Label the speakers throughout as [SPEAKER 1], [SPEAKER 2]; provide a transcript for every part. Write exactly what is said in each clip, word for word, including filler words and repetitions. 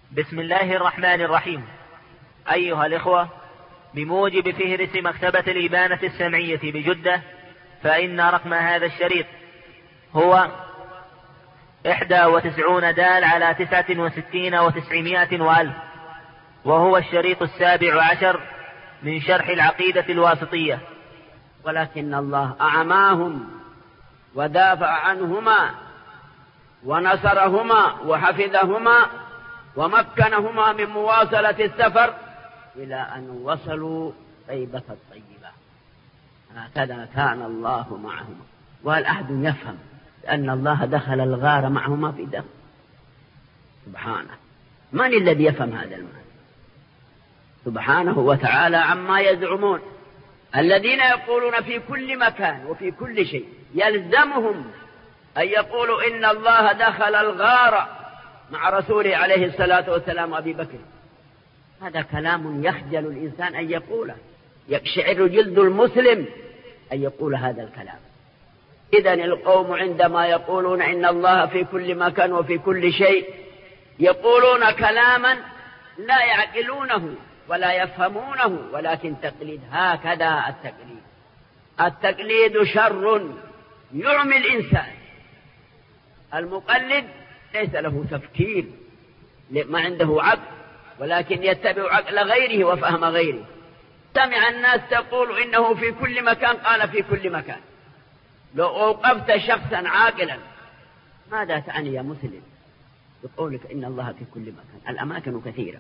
[SPEAKER 1] بسم الله الرحمن الرحيم. أيها الإخوة، بموجب فهرس مكتبة الإبانة السمعية بجدة، فإن رقم هذا الشريط هو إحدى وتسعون دال على تسعة وستين وتسعمائة وألف، وهو الشريط السابع عشر من شرح العقيدة الواسطية.
[SPEAKER 2] ولكن الله أعماهم ودافع عنهما ونصرهما وحفظهما ومكنهما من مواصلة السفر إلى أن وصلوا طيبة الطيبة. هكذا كان الله معهما. وهل أحد يفهم أن الله دخل الغار معهما في دم؟ سبحانه. من الذي يفهم هذا المعنى؟ سبحانه وتعالى عما يزعمون. الذين يقولون في كل مكان وفي كل شيء يلزمهم أن يقولوا إن الله دخل الغار مع رسوله عليه الصلاة والسلام أبي بكر. هذا كلام يخجل الإنسان أن يقوله، يقشعر جلد المسلم أن يقول هذا الكلام. إذن القوم عندما يقولون إن الله في كل مكان وفي كل شيء يقولون كلاما لا يعقلونه ولا يفهمونه، ولكن تقليد. هكذا التقليد. التقليد شر يعمي الإنسان. المقلد ليس له تفكير، ما عنده عقل، ولكن يتبع عقل غيره وفهم غيره. سمع الناس تقول إنه في كل مكان، قال في كل مكان. لو أوقفت شخصا عاقلا ماذا تعني يا مسلم بقولك إن الله في كل مكان؟ الأماكن كثيرة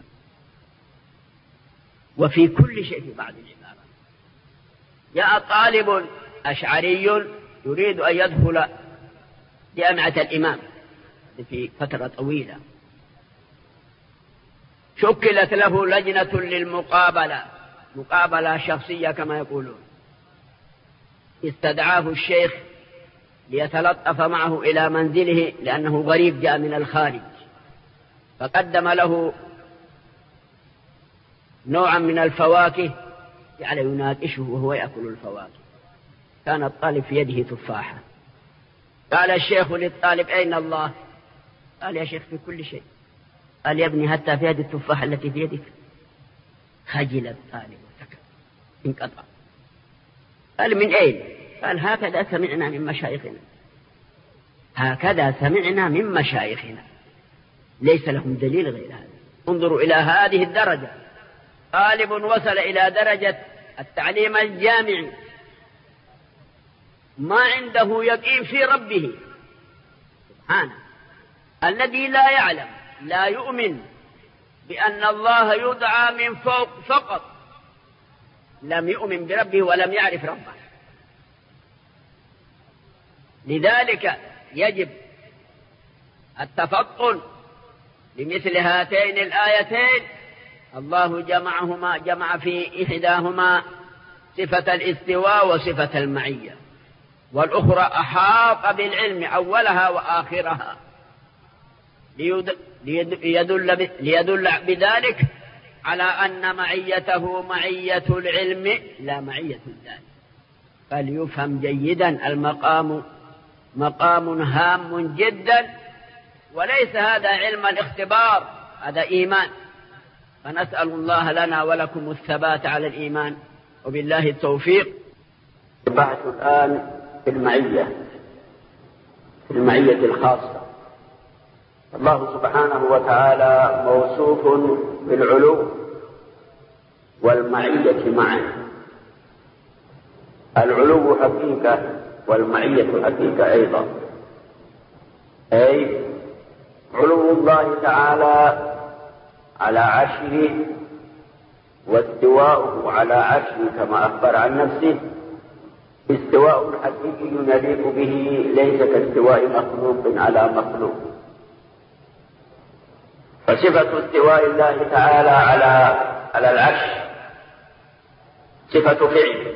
[SPEAKER 2] وفي كل شيء في بعض العبارات. جاء طالب أشعري يريد أن يدخل جامعة الإمام في فترة طويلة، شكلت له لجنة للمقابلة، مقابلة شخصية كما يقولون. استدعاه الشيخ ليتلطف معه إلى منزله لأنه غريب جاء من الخارج، فقدم له نوعا من الفواكه جعل يناقشه وهو يأكل الفواكه. كان الطالب في يده تفاحة. قال الشيخ للطالب أين الله؟ قال يا شيخ في كل شيء. قال يا ابني حتى في هذه التفاحة التي في يدك. خجل الطالب وسكت انقطع. قال من أين؟ قال هكذا سمعنا من مشايخنا. هكذا سمعنا من مشايخنا. ليس لهم دليل غير هذا. انظروا إلى هذه الدرجة. طالب وصل إلى درجة التعليم الجامعي ما عنده يقين في ربه سبحانه. الذي لا يعلم لا يؤمن بأن الله يدعى من فوق فقط، لم يؤمن بربه ولم يعرف ربه. لذلك يجب التفطن لمثل هاتين الآيتين. الله جمعهما، جمع في إحداهما صفة الاستواء وصفة المعية، والأخرى أحاط بالعلم أولها وآخرها، ليدل, ليدل بذلك على أن معيته معية العلم لا معية الذات. فليفهم جيدا المقام مقام هام جدا، وليس هذا علم الاختبار، هذا إيمان. فنسأل الله لنا ولكم الثبات على الإيمان، وبالله التوفيق. البحث الآن في المعية، في المعية الخاصة. الله سبحانه وتعالى موصوف بالعلو والمعية معا. العلو حقيقة والمعية حقيقة أيضا، أي علو الله تعالى على عرشه واستواؤه على عرشه كما أخبر عن نفسه استواء حقيقي يليق به، ليس كاستواء مخلوق على مخلوق. فصفة استواء الله تعالى على على العرش صفة فعل،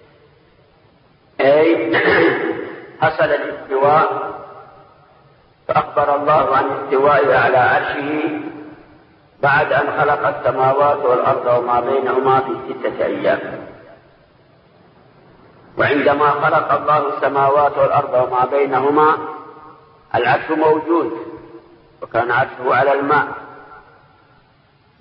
[SPEAKER 2] أي حصل الاستواء، فأخبر الله عن استوائه على عرشه بعد أن خلق السماوات والأرض وما بينهما في ستة أيام. وعندما خلق الله السماوات والأرض وما بينهما العرش موجود، وكان عرشه على الماء،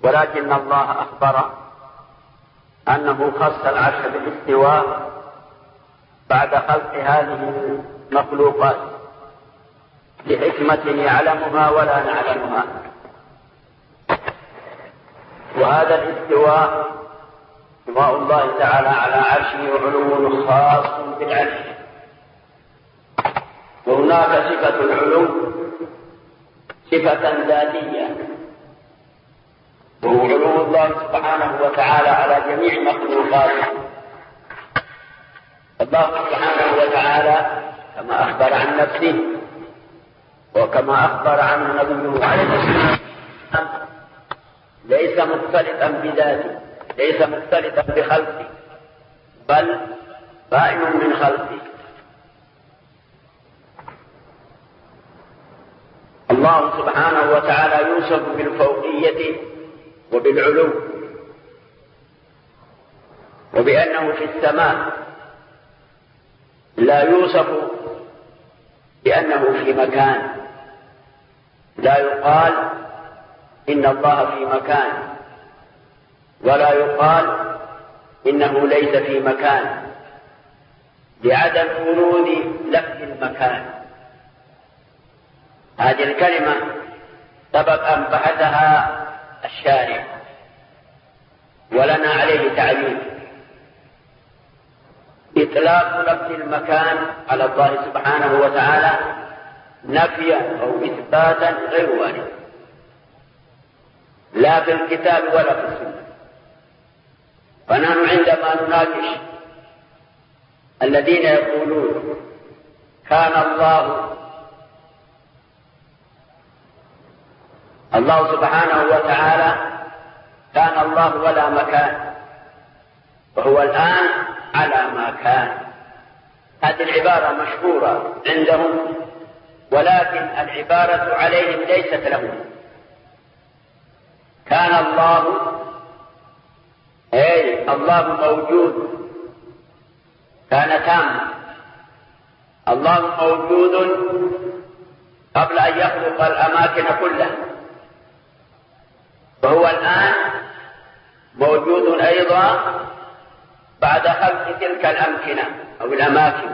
[SPEAKER 2] ولكن الله أخبر أنه خص العرش بالاستواء بعد خلق هذه المخلوقات لحكمة يعلمها ولا نعلمها. وهذا الاستواء استواء الله تعالى على عرشه علو خاص بالعرش، وهناك صفة العلو صفة ذاتية، وهو علو الله سبحانه وتعالى على جميع مخلوقاته. الله سبحانه وتعالى كما أخبر عن نفسه وكما أخبر عنه نبيه عليه الصلاة والسلام ليس مختلطا بذاته، ليس مختلطا بخلقه، بل بائن من خلقه. الله سبحانه وتعالى يوصف بالفوقية وبالعلو، وبأنه في السماء، لا يوصف بأنه في مكان، لا يقال إن الله في مكان، ولا يقال إنه ليس في مكان، لعدم ورود لفظ المكان. هذه الكلمة سبق أن بحثها الشارع ولنا عليه تعليم. إطلاق لفظ المكان على الله سبحانه وتعالى نفيا أو إثباتا غير وارد، لا في الكتاب ولا في السنة. فنحن عندما نناقش الذين يقولون كان الله الله سبحانه وتعالى كان الله ولا مكان، وهو الآن على ما كان، هذه العبارة مشهورة عندهم، ولكن العبارة عليهم ليست لهم. كان الله أي الله موجود، كان تام، الله موجود قبل أن يخلق الأماكن كلها، وهو الآن موجود أيضا بعد خلق تلك الأمكنة أو الأماكن،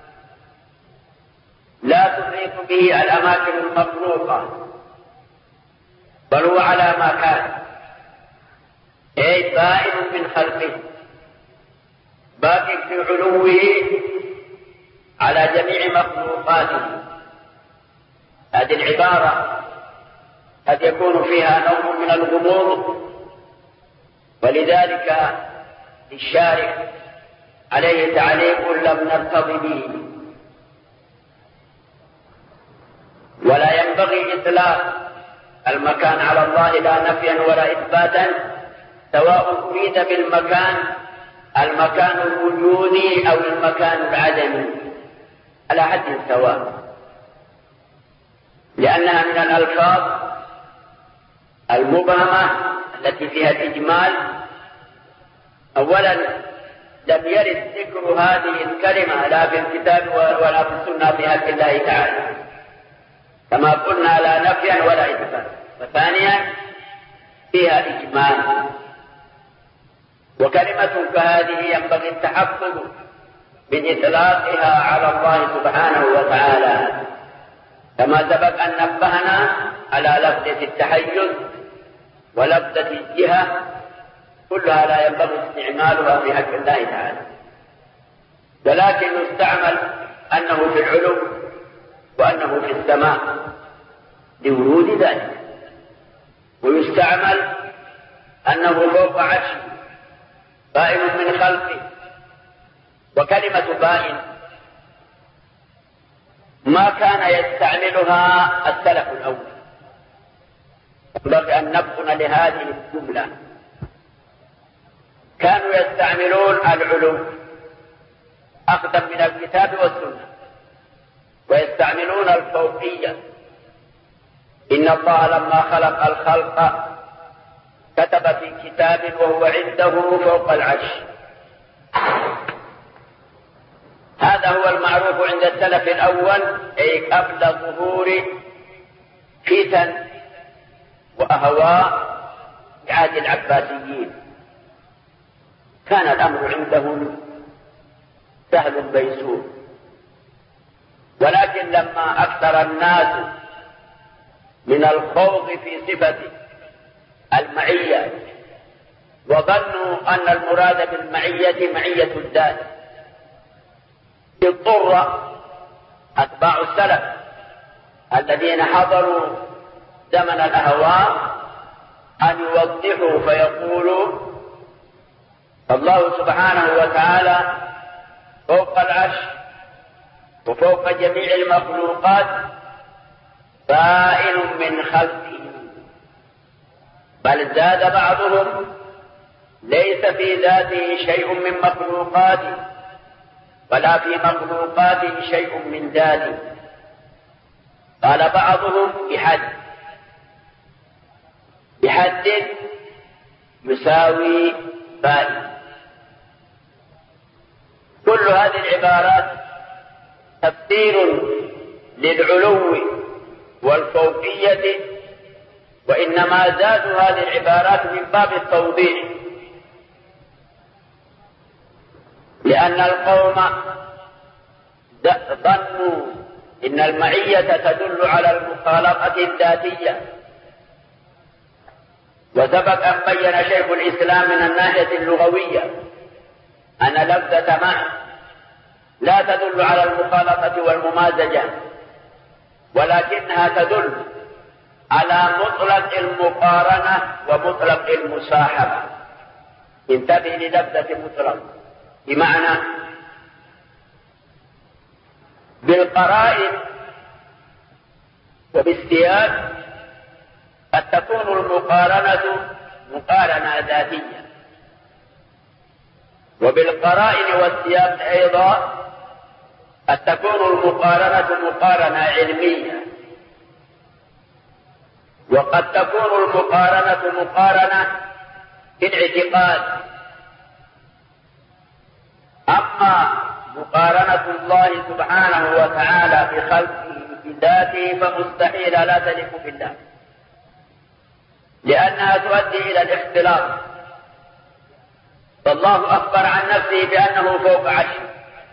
[SPEAKER 2] لا تحيط به الأماكن المخلوقة، بل هو على ما كان، أي بائن من خلقه، باق في علوه على جميع مخلوقاته. هذه العبارة قد يكون فيها نوع من الغموض، ولذلك الشارع عليه تعليق لم نرتضي به، ولا ينبغي إطلاق المكان على الله لا نفيا ولا إثباتا، سواء أريد بالمكان المكان الوجودي أو المكان العدمي، على حد سواء، لأنها من الألفاظ المبهمة التي فيها الإجمال. أولا لم يرد ذكر هذه الكلمة لا في الكتاب ولا في السنة في حق الله تعالى، كما قلنا لا نفيا ولا إثباتا. وثانيا فيها إجمال، وكلمة كهذه ينبغي التحفظ من إطلاقها على الله سبحانه وتعالى، كما سبق أن نبهنا على لفظة التحيز ولفظة الجهة، كلها لا ينبغي استعمالها في حق الله تعالى، ولكن يستعمل أنه في العلو وأنه في السماء لورود ذلك، ويستعمل أنه فوق عرشه بائن من خلقه. وكلمة بائن ما كان يستعملها السلف الأول، ينبغي أن نبطن لهذه الجملة. كانوا يستعملون العلو أخذا من الكتاب والسنة، ويستعملون الفوقية. إن الله لما خلق الخلق كتب في كتاب وهو عنده فوق العرش. هذا هو المعروف عند السلف الأول، أي قبل ظهور فتن وأهواء عهد العباسيين كان الأمر عندهم سهل بيسور، ولكن لما أكثر الناس من الخوض في صفة المعية وظنوا أن المراد بالمعية معية الذات، اضطر أتباع السلف الذين حضروا زمن الأهواء أن يوضحوا فيقولوا الله سبحانه وتعالى فوق العرش وفوق جميع المخلوقات بائن من خلقه، بل زاد بعضهم ليس في ذاته شيء من مخلوقاته ولا في مخلوقاته شيء من ذاته. قال بعضهم بحد بحد يساوي بائن. كل هذه العبارات تفسير للعلو والفوقية، وإنما زادوا هذه العبارات من باب التوضيح، لأن القوم ظنوا إن المعية تدل على المخالطة الذاتية، وسبق أن بين شيخ الإسلام من الناحية اللغوية أن لفظة مع لا تدل على المخالطة والممازجة، ولكنها تدل على مطلق المقارنة ومطلق المصاحبة. انتبه للفظة مطلق، بمعنى بالقرائن وبالسياق قد تكون المقارنة مقارنة ذاتية، وبالقرائن والسياق أيضا قد تكون المقارنة مقارنة علمية، وقد تكون المقارنة مقارنة بالاعتقاد. أما مقارنة الله سبحانه وتعالى بخلقه بذاته فمستحيل لا تليق بالله، لأنها تؤدي إلى الاختلاط. فالله أخبر عن نفسه بأنه فوق عرشه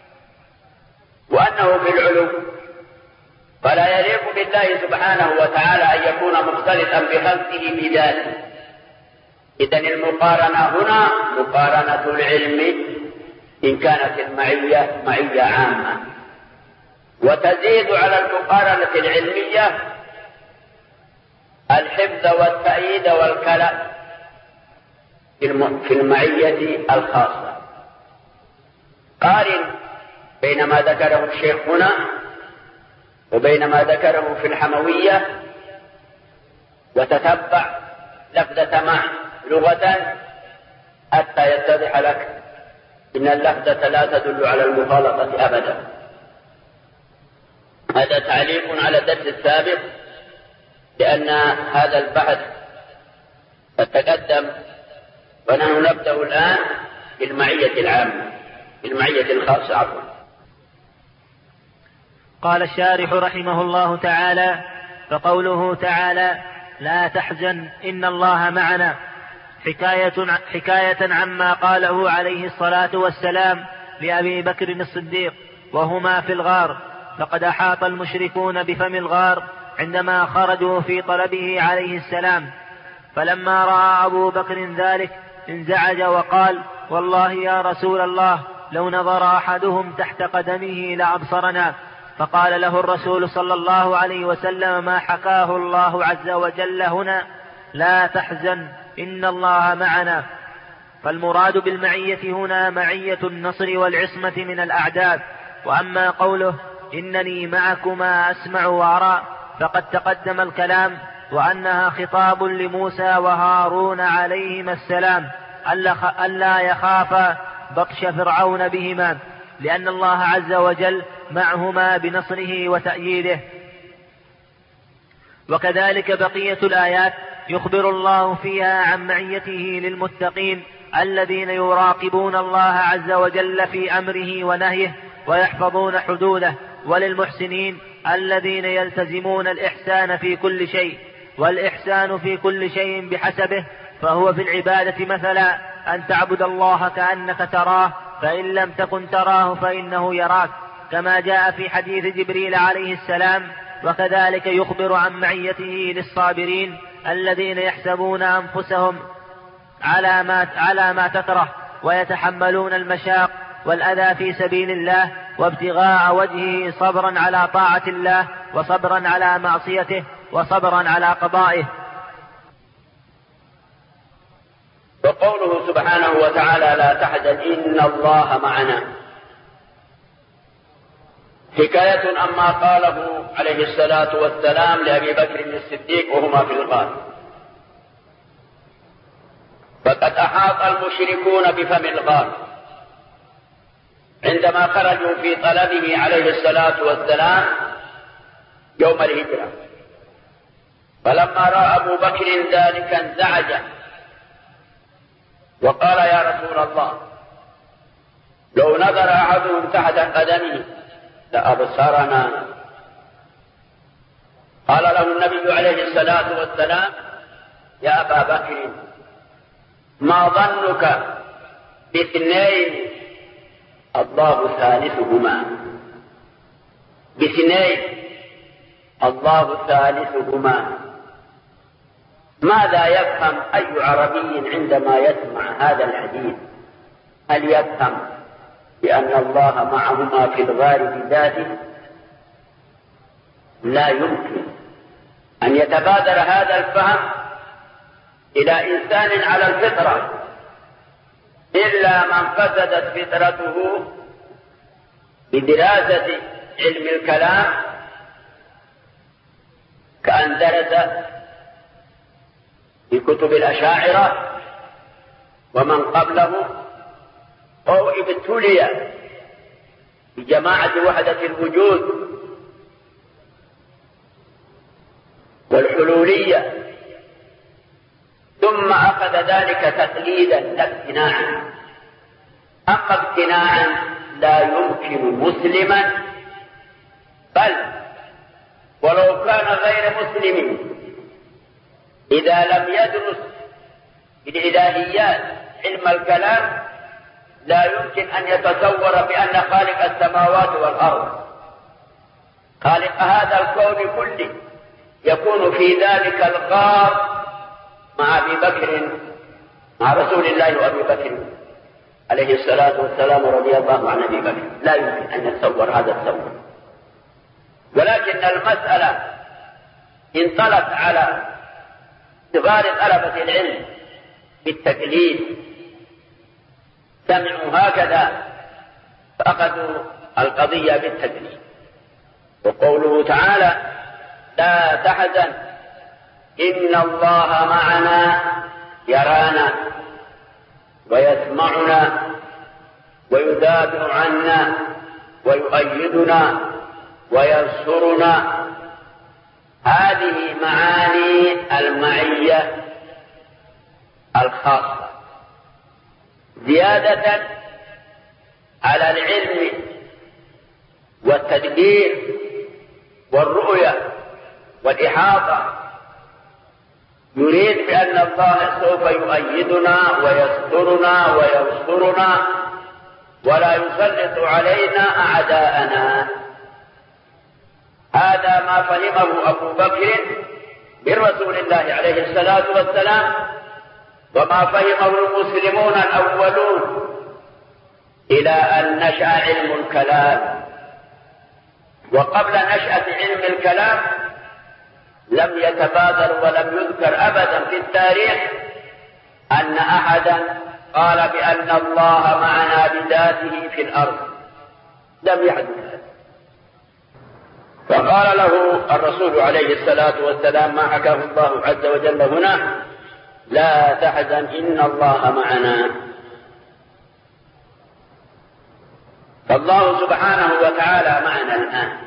[SPEAKER 2] وأنه في العلو، فلا يليق بالله سبحانه وتعالى أن يكون مختلطا بخلقه بذاته. إذن المقارنة هنا مقارنة العلم إن كانت المعية معية عامة، وتزيد على المقارنة العلمية الحفظ والتأييد والكلام في المعية الخاصة. قارن بين ما ذكره الشيخ هنا وبين ما ذكره في الحموية، وتتبع لفظة مع لغة حتى يتضح لك إن اللفظة لا تدل على المخالطة أبدا. هذا تعليق على الدرس السابق، لأن هذا البحث قد تقدم، ونحن نبدأ الآن بالمعية العامة، بالمعية الخاصة. عفوا.
[SPEAKER 1] قال الشارح رحمه الله تعالى: فقوله تعالى لا تحزن إن الله معنا حكاية, حكاية عما قاله عليه الصلاة والسلام لأبي بكر الصديق وهما في الغار، فقد أحاط المشركون بفم الغار عندما خرجوا في طلبه عليه السلام، فلما رأى أبو بكر ذلك انزعج وقال: والله يا رسول الله لو نظر أحدهم تحت قدمه لأبصرنا. فقال له الرسول صلى الله عليه وسلم ما حكاه الله عز وجل هنا: لا تحزن إن الله معنا. فالمراد بالمعية هنا معية النصر والعصمة من الأعداء. وأما قوله إنني معكما أسمع وأرى فقد تقدم الكلام، وأنها خطاب لموسى وهارون عليهما السلام ألا يخافا بطش فرعون بهما، لأن الله عز وجل معهما بنصره وتأييده. وكذلك بقية الآيات يخبر الله فيها عن معيته للمتقين الذين يراقبون الله عز وجل في أمره ونهيه ويحفظون حدوده، وللمحسنين الذين يلتزمون الإحسان في كل شيء، والإحسان في كل شيء بحسبه، فهو في العبادة مثلا أن تعبد الله كأنك تراه، فإن لم تكن تراه فإنه يراك، كما جاء في حديث جبريل عليه السلام. وكذلك يخبر عن معيته للصابرين الذين يحسبون أنفسهم على ما, على ما تكره، ويتحملون المشاق والأذى في سبيل الله وابتغاء وجهه، صبرا على طاعة الله وصبرا على معصيته وصبرا على قضائه.
[SPEAKER 2] وقوله سبحانه وتعالى لا تحزن إن الله معنا، حكاية أما قاله عليه الصلاة والسلام لأبي بكر الصديق وهما في الغار. فقد أحاط المشركون بفم الغار عندما خرجوا في طلبه عليه الصلاة والسلام يوم الهجرة، فلما رأى أبو بكر ذلك انزعج وقال يا رسول الله لو نظر أحدهم تحت قدمه لأبصرنا. قال له النبي عليه الصلاة والسلام يا أبا بكر ما ظنك باثنين الله ثالثهما، باثنين الله ثالثهما. ماذا يفهم أي عربي عندما يسمع هذا الحديث؟ هل يفهم بأن الله معهما في الغار بذاته؟ لا يمكن أن يتبادر هذا الفهم إلى إنسان على الفطرة إلا من فسدت فطرته بدراسة علم الكلام، كأن درس في كتب الأشاعرة ومن قبله، أو ابتلي بجماعة وحدة الوجود والحلولية ثم أخذ ذلك تقليدا لا اقتناعا. أما اقتناعا لا يمكن مسلما، بل ولو كان غير مسلم إذا لم يدرس الإلهيات علم الكلام لا يمكن أن يتصور بأن خالق السماوات والأرض خالق هذا الكون كله يكون في ذلك الغار مع أبي بكر، مع رسول الله وأبي بكر عليه الصلاة والسلام رضي الله عن أبي بكر. لا يمكن أن يتصور هذا التصور. ولكن المسألة انطلت على صغار طلبة العلم بالتكليف، سمعوا هكذا فأخذوا القضية بالتكليف. وقوله تعالى لا تحزن إن الله معنا يرانا ويسمعنا ويدافع عنا ويؤيدنا وينصرنا، هذه معاني المعية الخاصة زيادة على العلم والتدبير والرؤية والإحاطة. يريد بأن الله سوف يؤيدنا ويسترنا وينصرنا ولا يسلط علينا أعداءنا. هذا ما فهمه أبو بكر من رسول الله عليه الصلاة والسلام، وما فهمه المسلمون الأولون إلى أن نشأ علم الكلام. وقبل نشأة علم الكلام لم يتبادر ولم يذكر أبدا في التاريخ أن أحدا قال بأن الله معنا بذاته في الأرض، لم يحدث. فقال له الرسول عليه الصلاة والسلام ما حكاه الله عز وجل هنا لا تحزن إن الله معنا. فالله سبحانه وتعالى معنا الآن.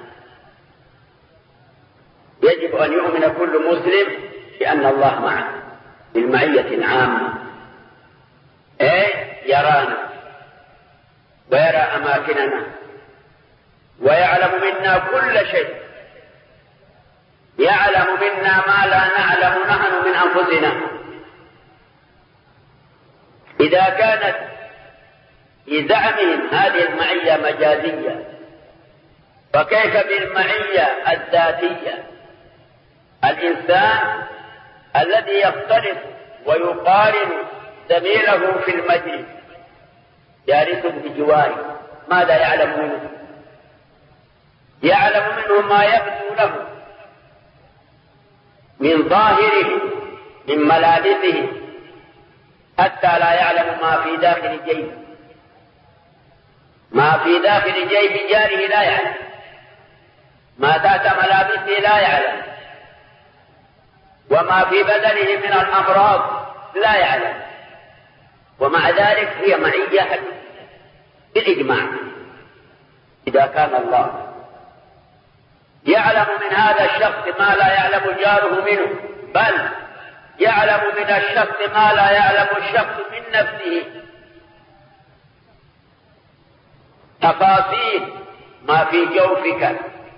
[SPEAKER 2] يجب أن يؤمن كل مسلم بأن الله معه بالمعية عامة، أي يرانا ويرى أماكننا ويعلم منا كل شيء، يعلم منا ما لا نعلم نحن من أنفسنا، إذا كانت في زعمهم هذه المعية مجازية، فكيف بالمعية الذاتية؟ الإنسان الذي يختلف ويقارن زميله في المجلس جالس بجواره ماذا يعلم منه؟ يعلم منه ما يبدو له من ظاهره من ملابسه، حتى لا يعلم ما في داخل جيبه. ما في داخل جيب جاره لا يعلم، ما تحت ملابسه لا يعلم، وما في بدنه من الأمراض لا يعلم، ومع ذلك هي معية حديثة بالإجماع. إذا كان الله يعلم من هذا الشخص ما لا يعلم جاره منه، بل يعلم من الشخص ما لا يعلم الشخص من نفسه، تفاصيل ما في جوفك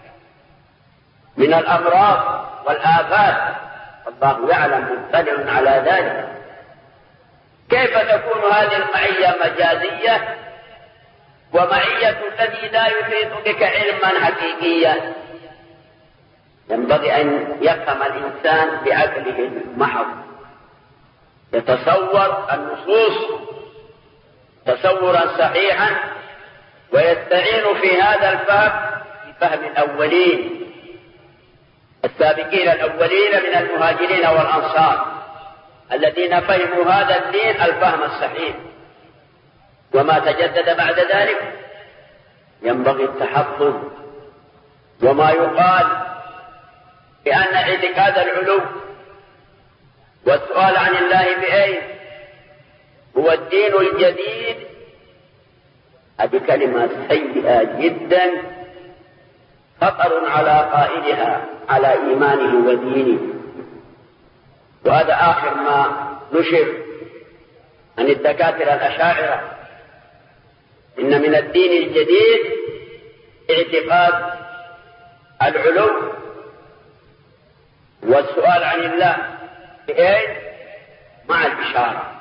[SPEAKER 2] من الأمراض والآفات الله يعلم مطلع على ذلك. كيف تكون هذه المعية مجازية ومعية الذي لا يحيط بك علما حقيقيا؟ ينبغي أن يفهم الإنسان بعقله المحض، يتصور النصوص تصورا صحيحا، ويستعين في هذا الفهم بفهم الأولين السابقين الأولين من المهاجرين والأنصار الذين فهموا هذا الدين الفهم الصحيح. وما تجدد بعد ذلك ينبغي التحفظ. وما يقال بأن اعتقاد العلو والسؤال عن الله بأين هو الدين الجديد، هذه كلمة سيئة جدا، خطر على قائلها على إيمانه ودينه. وهذا آخر ما نشر عن الدكاترة الأشاعرة، إن من الدين الجديد اعتقاد العلو والسؤال عن الله بأين مع الإشارة.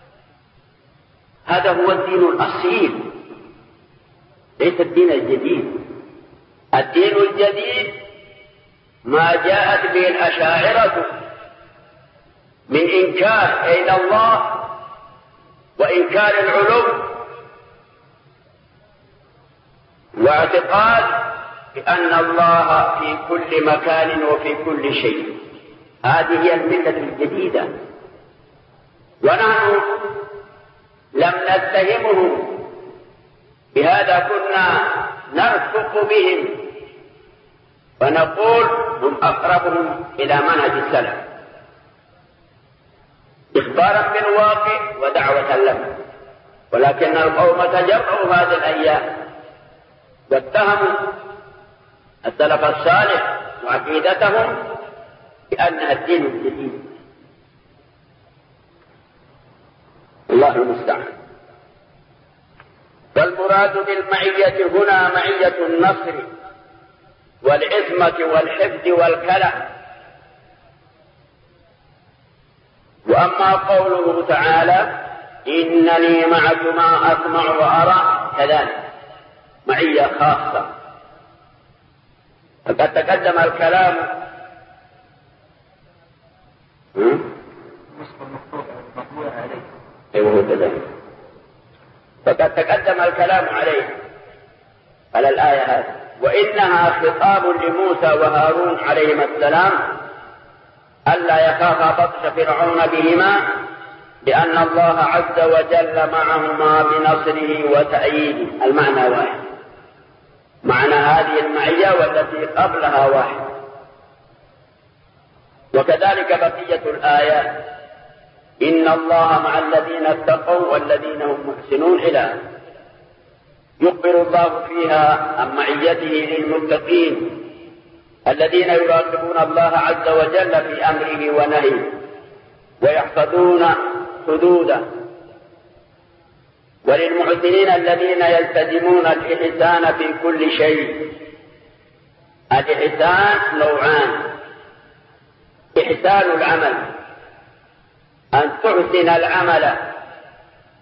[SPEAKER 2] هذا هو الدين الأصيل، ليس الدين الجديد. الدين الجديد ما جاءت به الأشاعرة من إنكار إلى الله وإنكار العلو واعتقاد بأن الله في كل مكان وفي كل شيء. هذه هي الملة الجديدة، ونحن لم نتهمهم بهذا، كنا نرفق بهم ونقول هم أقربهم إلى منهج السلف إخبارا بالواقع ودعوة له. ولكن القوم تجرؤوا هذه الأيام واتهموا السلف الصالح وعقيدتهم بأنها الدين الجديد. الله المستعان. والمراد بالمعية هنا معية النصر والعصمة والحفظ والكلى. وأما قوله تعالى إنني معكما أسمع وأرى، كذلك معية خاصة. فقد تقدم الكلام أيوه كذلك فقد تقدم الكلام عليه على الآية هذه، وإنها خطاب لموسى وهارون عليهما السلام ألا يخافا بطش فرعون بهما، لأن الله عز وجل معهما بنصره وتأييده. المعنى واحد، معنى هذه المعية والتي قبلها واحد. وكذلك بقية الآيات إن الله مع الذين اتقوا والذين هم محسنون إلى يخبر الله فيها عن معيته للمتقين الذين يراقبون الله عز وجل في أمره ونهيه ويحفظون حدوده، وللمحسنين الذين يلتزمون الإحسان في كل شيء. الإحسان نوعان: إحسان العمل، أن تحسن العمل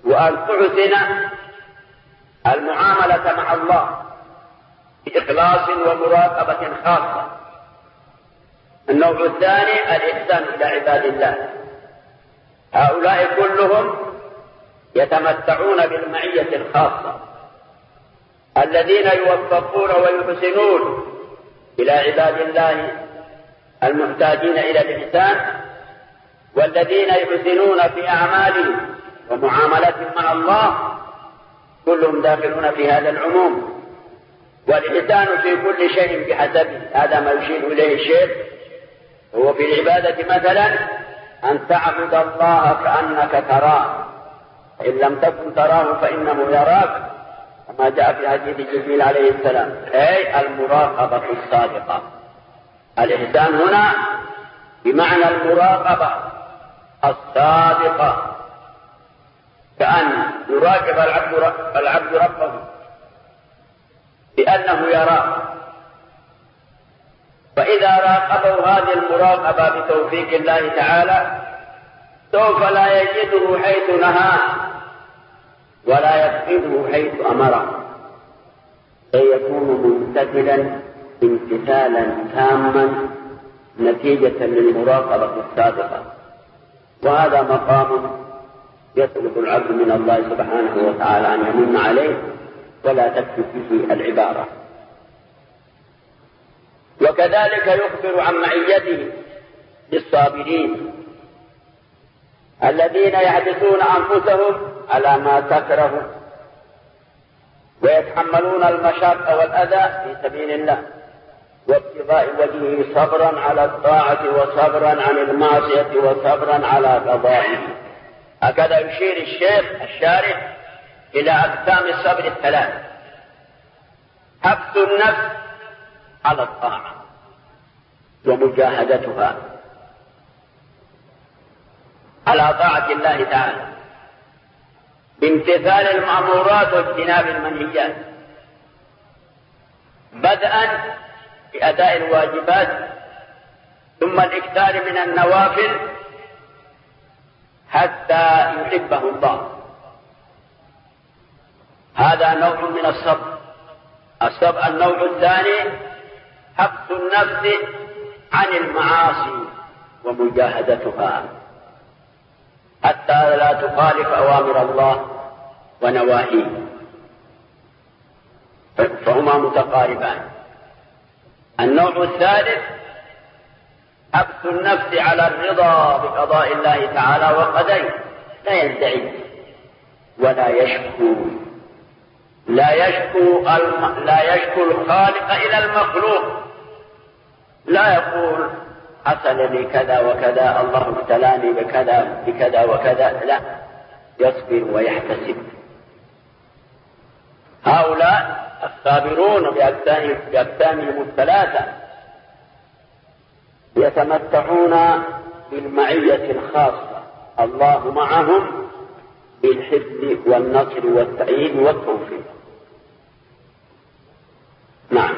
[SPEAKER 2] وأن تحسن المعاملة مع الله بإخلاص ومراقبة خاصة. النوع الثاني الإحسان إلى عباد الله، هؤلاء كلهم يتمتعون بالمعية الخاصة، الذين يوفقون ويحسنون إلى عباد الله المحتاجين إلى الإحسان، والذين يحسنون في أعمالهم ومعاملتهم مع الله، كلهم داخلون في هذا العموم. والإحسان في كل شيء بحسبه، هذا ما يشير إليه الشيخ. هو في العبادة مثلا أن تعبد الله كأنك تراه، إن لم تكن تراه فإنه يراك، كما جاء في حديث جبريل عليه السلام، أي المراقبة الصادقة. الإحسان هنا بمعنى المراقبة الصادقة، كأن يراقب العبد العبد ربه بأنه يراه، فإذا راقبوا هذه المراقبة بتوفيق الله تعالى سوف لا يجده حيث نهاه ولا يفقده حيث أمره، سيكون ممتثلا امتثالا تاما نتيجة للمراقبة الصادقة. وهذا مقام يطلب العبد من الله سبحانه وتعالى أن يمن عليه ولا تكفي فيه العبارة. وكذلك يخبر عن معيته للصابرين الذين يحدثون أنفسهم على ما تكره ويتحملون المشاق والأذى في سبيل الله وابتغاء وجهه، صبرا على الطاعة وصبرا عن المعصية وصبرا على قضائه. هكذا يشير الشيخ الشارح إلى أقسام الصبر الثلاث: حبس النفس على الطاعة ومجاهدتها على طاعة الله تعالى بامتثال المأمورات واجتناب المنهيات، بدءا بأداء الواجبات ثم الإكثار من النوافل حتى يحبه الله. هذا نوع من الصبر. الصبر النوع الثاني حبس النفس عن المعاصي ومجاهدتها حتى لا تخالف أوامر الله ونواهيه، فهما متقاربان. النوع الثالث حبس النفس على الرضا بقضاء الله تعالى وقدره، لا يدعي ولا يشكو لا يشكو الم... لا يشكو الخالق إلى المخلوق، لا يقول حصل لي كذا وكذا، الله ابتلاني بكذا بكذا وكذا، لا، يصبر ويحتسب. هؤلاء الصابرون بأقسامهم الثلاثة يتمتعون بالمعية الخاصة، الله معهم بالحفظ والنصر والتأييد والتوفيق. نعم.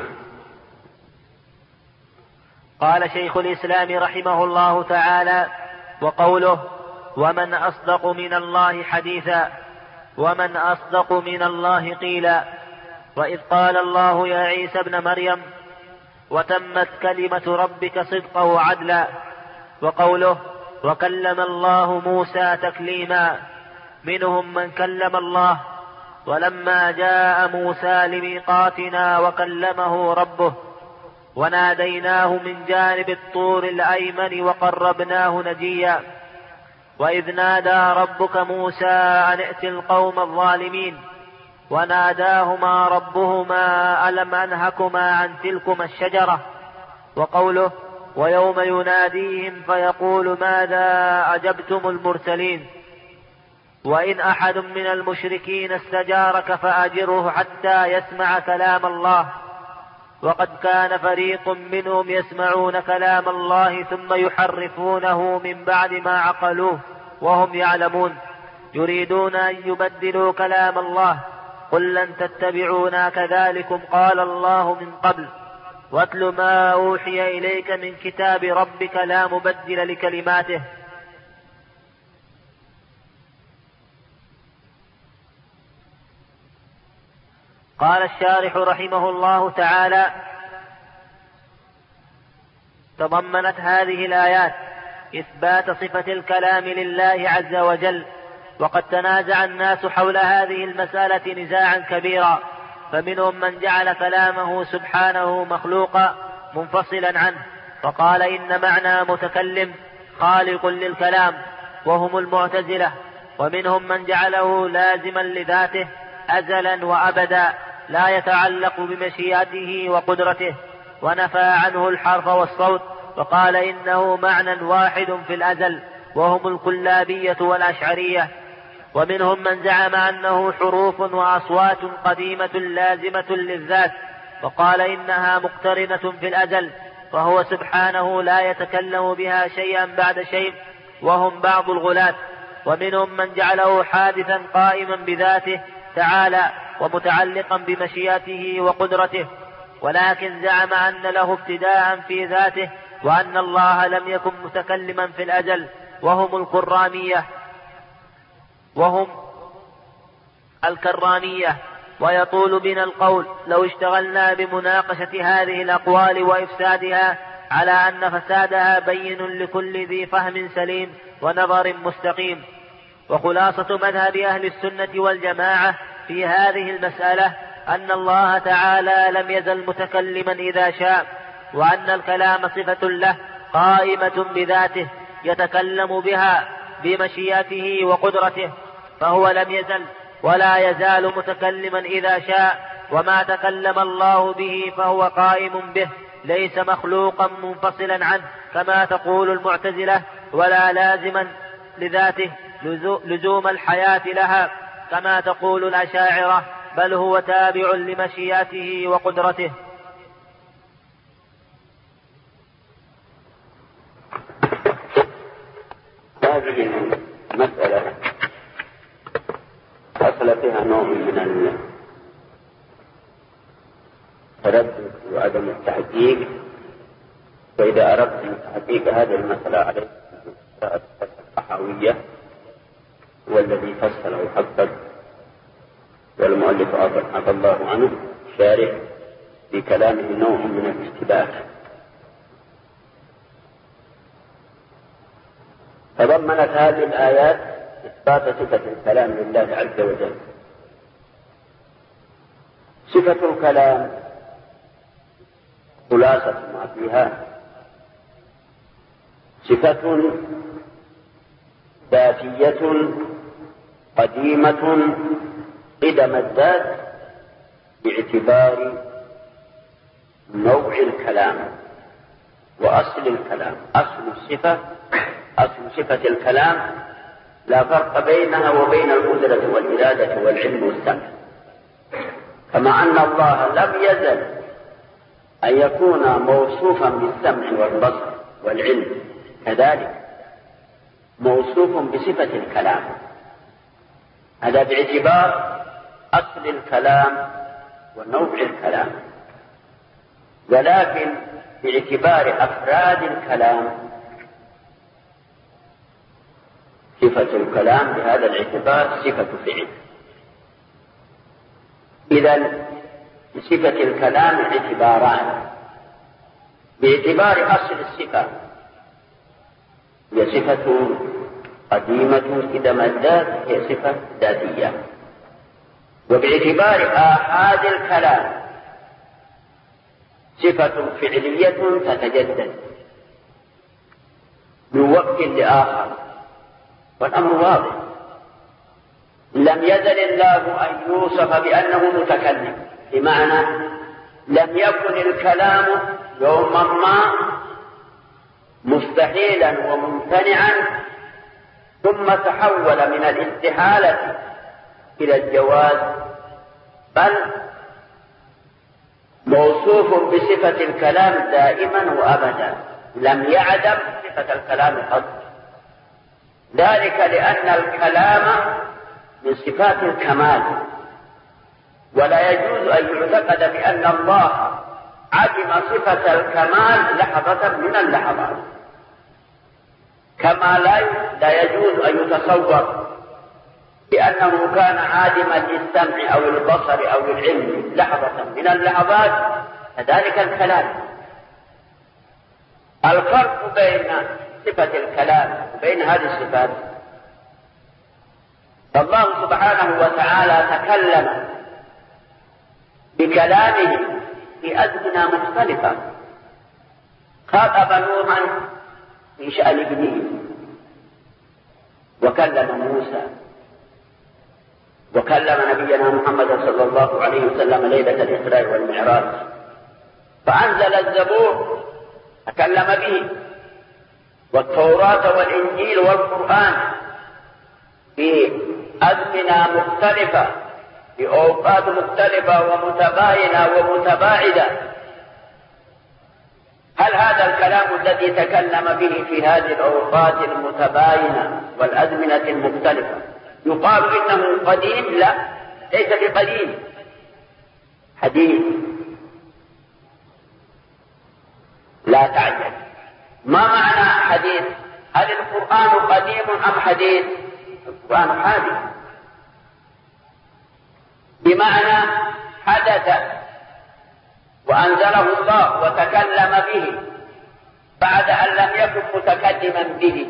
[SPEAKER 1] قال شيخ الإسلام رحمه الله تعالى: وقوله: ومن أصدق من الله حديثا، ومن أصدق من الله قيلا. وإذ قال الله يا عيسى ابن مريم: وتمت كلمة ربك صدقا وعدلا. وقوله: وكلم الله موسى تكليما، منهم من كلم الله. ولما جاء موسى لميقاتنا وكلمه ربه وناديناه من جانب الطور الأيمن وقربناه نجيا. وإذ نادى ربك موسى أن ائت القوم الظالمين وناداهما ربهما ألم أنهكما عن تلكما الشجرة. وقوله: ويوم يناديهم فيقول ماذا أجبتم المرسلين. وإن أحد من المشركين استجارك فأجره حتى يسمع كلام الله. وقد كان فريق منهم يسمعون كلام الله ثم يحرفونه من بعد ما عقلوه وهم يعلمون، يريدون أن يبدلوا كلام الله. قل لن تتبعونا كذلكم قال الله من قبل، واتل ما أوحي إليك من كتاب ربك لا مبدل لكلماته. قال الشارح رحمه الله تعالى: تضمنت هذه الآيات إثبات صفة الكلام لله عز وجل، وقد تنازع الناس حول هذه المسألة نزاعا كبيرا، فمنهم من جعل كلامه سبحانه مخلوقا منفصلا عنه، فقال إن معنى متكلم خالق للكلام، وهم المعتزلة. ومنهم من جعله لازما لذاته أزلا وأبدا لا يتعلق بمشيئته وقدرته، ونفى عنه الحرف والصوت، وقال إنه معنى واحد في الأزل، وهم الكلابية والأشعرية. ومنهم من زعم أنه حروف وأصوات قديمة لازمة للذات، وقال إنها مقترنة في الأزل، فهو سبحانه لا يتكلم بها شيئا بعد شيء، وهم بعض الغلاة. ومنهم من جعله حادثا قائما بذاته تعالى ومتعلقا بمشيئته وقدرته، ولكن زعم أن له ابتداء في ذاته، وأن الله لم يكن متكلما في الأزل، وهم الكرامية وهم الكرامية. ويطول بنا القول لو اشتغلنا بمناقشة هذه الأقوال وإفسادها، على أن فسادها بين لكل ذي فهم سليم ونظر مستقيم. وخلاصة مذهب أهل السنة والجماعة في هذه المسألة أن الله تعالى لم يزل متكلما إذا شاء، وأن الكلام صفة له قائمة بذاته يتكلم بها بمشيئته وقدرته، فهو لم يزل ولا يزال متكلما إذا شاء، وما تكلم الله به فهو قائم به، ليس مخلوقا منفصلا عنه كما تقول المعتزلة، ولا لازما لذاته لزوم الحياة لها كما تقول الأشاعرة، بل هو تابع لمشيئته وقدرته.
[SPEAKER 2] هذه المسألة حصل فيها نوع من التردد وعدم التحقيق، فإذا أردت تحقيق هذه المسألة عليه الطحاوية والذي فصله حقا، والمؤلف عفى الله عنه شارح في كلامه نوع من الاشتباه. تضمنت هذه الآيات إثبات صفة الكلام لله عز وجل. صفة الكلام خلاصة ما فيها صفة ذاتية قديمة قدم الذات باعتبار نوع الكلام وأصل الكلام. أصل الصفة أصل صفة الكلام لا فرق بينها وبين القدرة والإرادة والعلم والسمع، كما أن الله لم يزل أن يكون موصوفا بالسمع والبصر والعلم، كذلك موصوف بصفة الكلام. هذا باعتبار أصل الكلام ونوع الكلام، ولكن باعتبار أفراد الكلام صفة الكلام بهذا الاعتبار صفة فعل. إذن صفة الكلام اعتباران: باعتبار أصل الصفة هي صفة قديمة قدم الذات، هي صفة ذاتية، وباعتبار آحاد الكلام صفة فعلية تتجدد من وقت لآخر. والأمر واضح، لم يزل الله أن يوصف بأنه متكلم، بمعنى لم يكن الكلام يوما ما مستحيلا وممتنعا ثم تحول من الاستحالة إلى الجواز، بل موصوف بصفة الكلام دائما وأبدا، لم يعدم صفة الكلام قط. ذلك لأن الكلام من صفات الكمال، ولا يجوز أن يعتقد بأن الله عدم صفة الكمال لحظة من اللحظات، كما لا يجوز أن يتصور بأنه كان عادما للسمع أو البصر أو العلم لحظة من اللحظات، كذلك الكلام. الفرق بين صفة الكلام وبين هذه الصفات، فالله سبحانه وتعالى تكلم بكلامه في أزمنة مختلفة. خاطب نوحا في شأن ابنه، وكلم موسى، وكلم نبينا محمد صلى الله عليه وسلم ليلة الإسراء والمعراج، فأنزل الزبور تكلم به، والتوراة والإنجيل والقرآن في أزمنة مختلفة في أوقات مختلفة ومتباينة ومتباعدة. هل هذا الكلام الذي تكلم به في هذه الأوقات المتباينة والأزمنة المختلفة يقال إنه قديم؟ لا، ليس بقديم، حديث. لا تعجب، ما معنى حديث؟ هل القرآن قديم أم حديث؟ القرآن حادث، بمعنى حدث وأنزله الله وتكلم به بعد أن لم يكن متكلما به.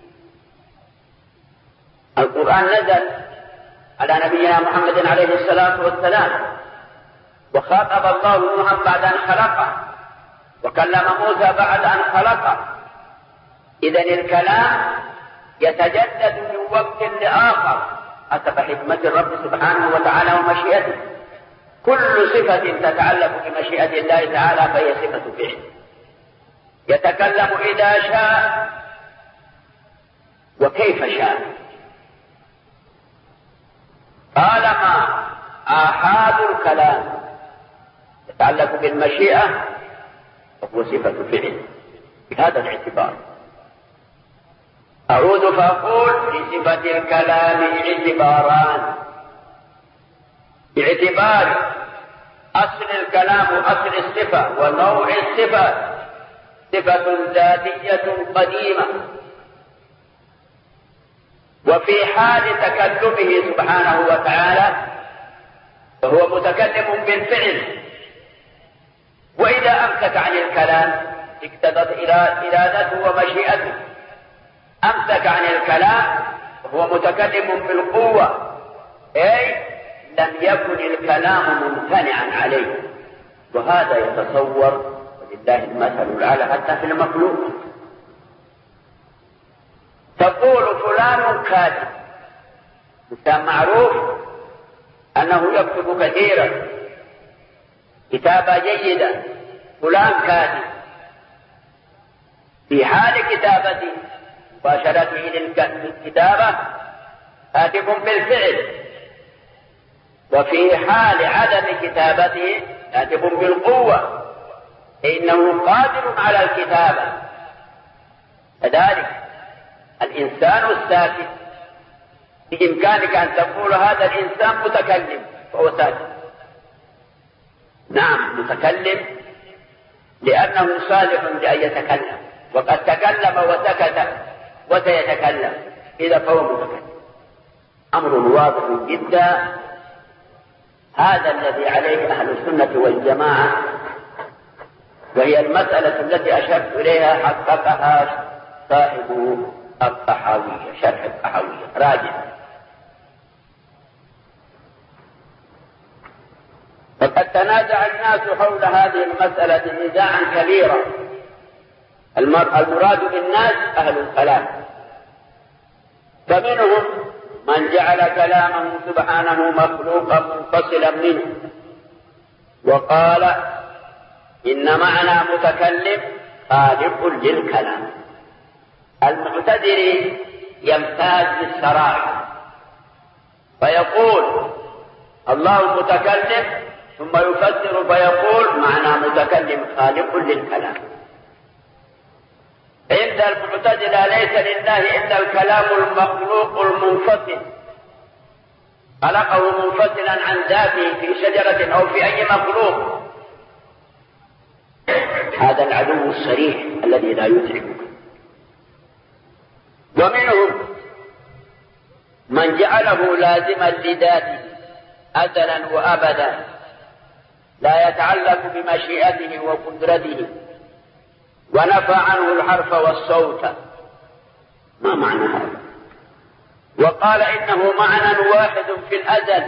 [SPEAKER 2] القرآن نزل على نبينا محمد عليه الصلاة والسلام، وخاطب الله نوحا بعد أن خلقه، وكلم موسى بعد أن خلقه. إذن الكلام يتجدد من وقت لآخر حسب حكمة الرب سبحانه وتعالى ومشيئته. كل صفة تتعلق بمشيئة الله تعالى فهي صفة فعل. يتكلم إذا شاء وكيف شاء. طالما آحاد الكلام يتعلق بالمشيئة فهو صفة فعل بهذا الاعتبار. أعود فأقول لصفة الكلام اعتباران: باعتبار أصل الكلام أصل الصفة ونوع الصفة، صفة ذاتية قديمة، وفي حال تكلمه سبحانه وتعالى فهو متكلم بالفعل. وإذا أمسك عن الكلام اقتضت إرادته ومشيئته. أمسك عن الكلام وهو متكلم بالقوة، أي لم يكن الكلام ممتنعا عليه. وهذا يتصور ولله المثل الأعلى حتى في المخلوق. تقول فلان كاتب، إنسان معروف أنه يكتب كثيرا، كتابة جيدة، فلان كاتب. في حال كتابته مباشرته للكتابة كاتب بالفعل، وفي حال عدم كتابته كاتب بالقوة، إنه قادر على الكتابة. كذلك الإنسان الساكت بإمكانك أن تقول هذا الإنسان متكلم فهو ساكت. نعم متكلم لأنه صالح لأن يتكلم، وقد تكلم وسكت وسيتكلم، إذا فهو متكلم. أمر واضح جدا. هذا الذي عليه أهل السنة والجماعة، وهي المسألة التي أشرت إليها حققها صاحب الطحاوية، شرح الطحاوية راجع. وقد تنازع الناس حول هذه المسألة نزاعا كبيرا. المراد بالناس أهل الكلام، فمنهم من جعل كلامه سبحانه مخلوقا منفصلا منه، وقال إن معنى متكلم خالق للكلام. المعتذر يمتاز بالصراحة فيقول الله متكلم، ثم يفسر فيقول معنى متكلم خالق للكلام. عند المعتزلة ليس لله إلا الكلام المخلوق المنفصل، خلقه منفصلا عن ذاته في شجرة أو في أي مخلوق. هذا العدو الصريح الذي لا يدركه. ومنهم من جعله لازما لذاته أزلا وأبدا لا يتعلق بمشيئته وقدرته ونفى عنه الحرف والصوت. ما معنى هذا؟ وقال إنه معنى واحد في الأزل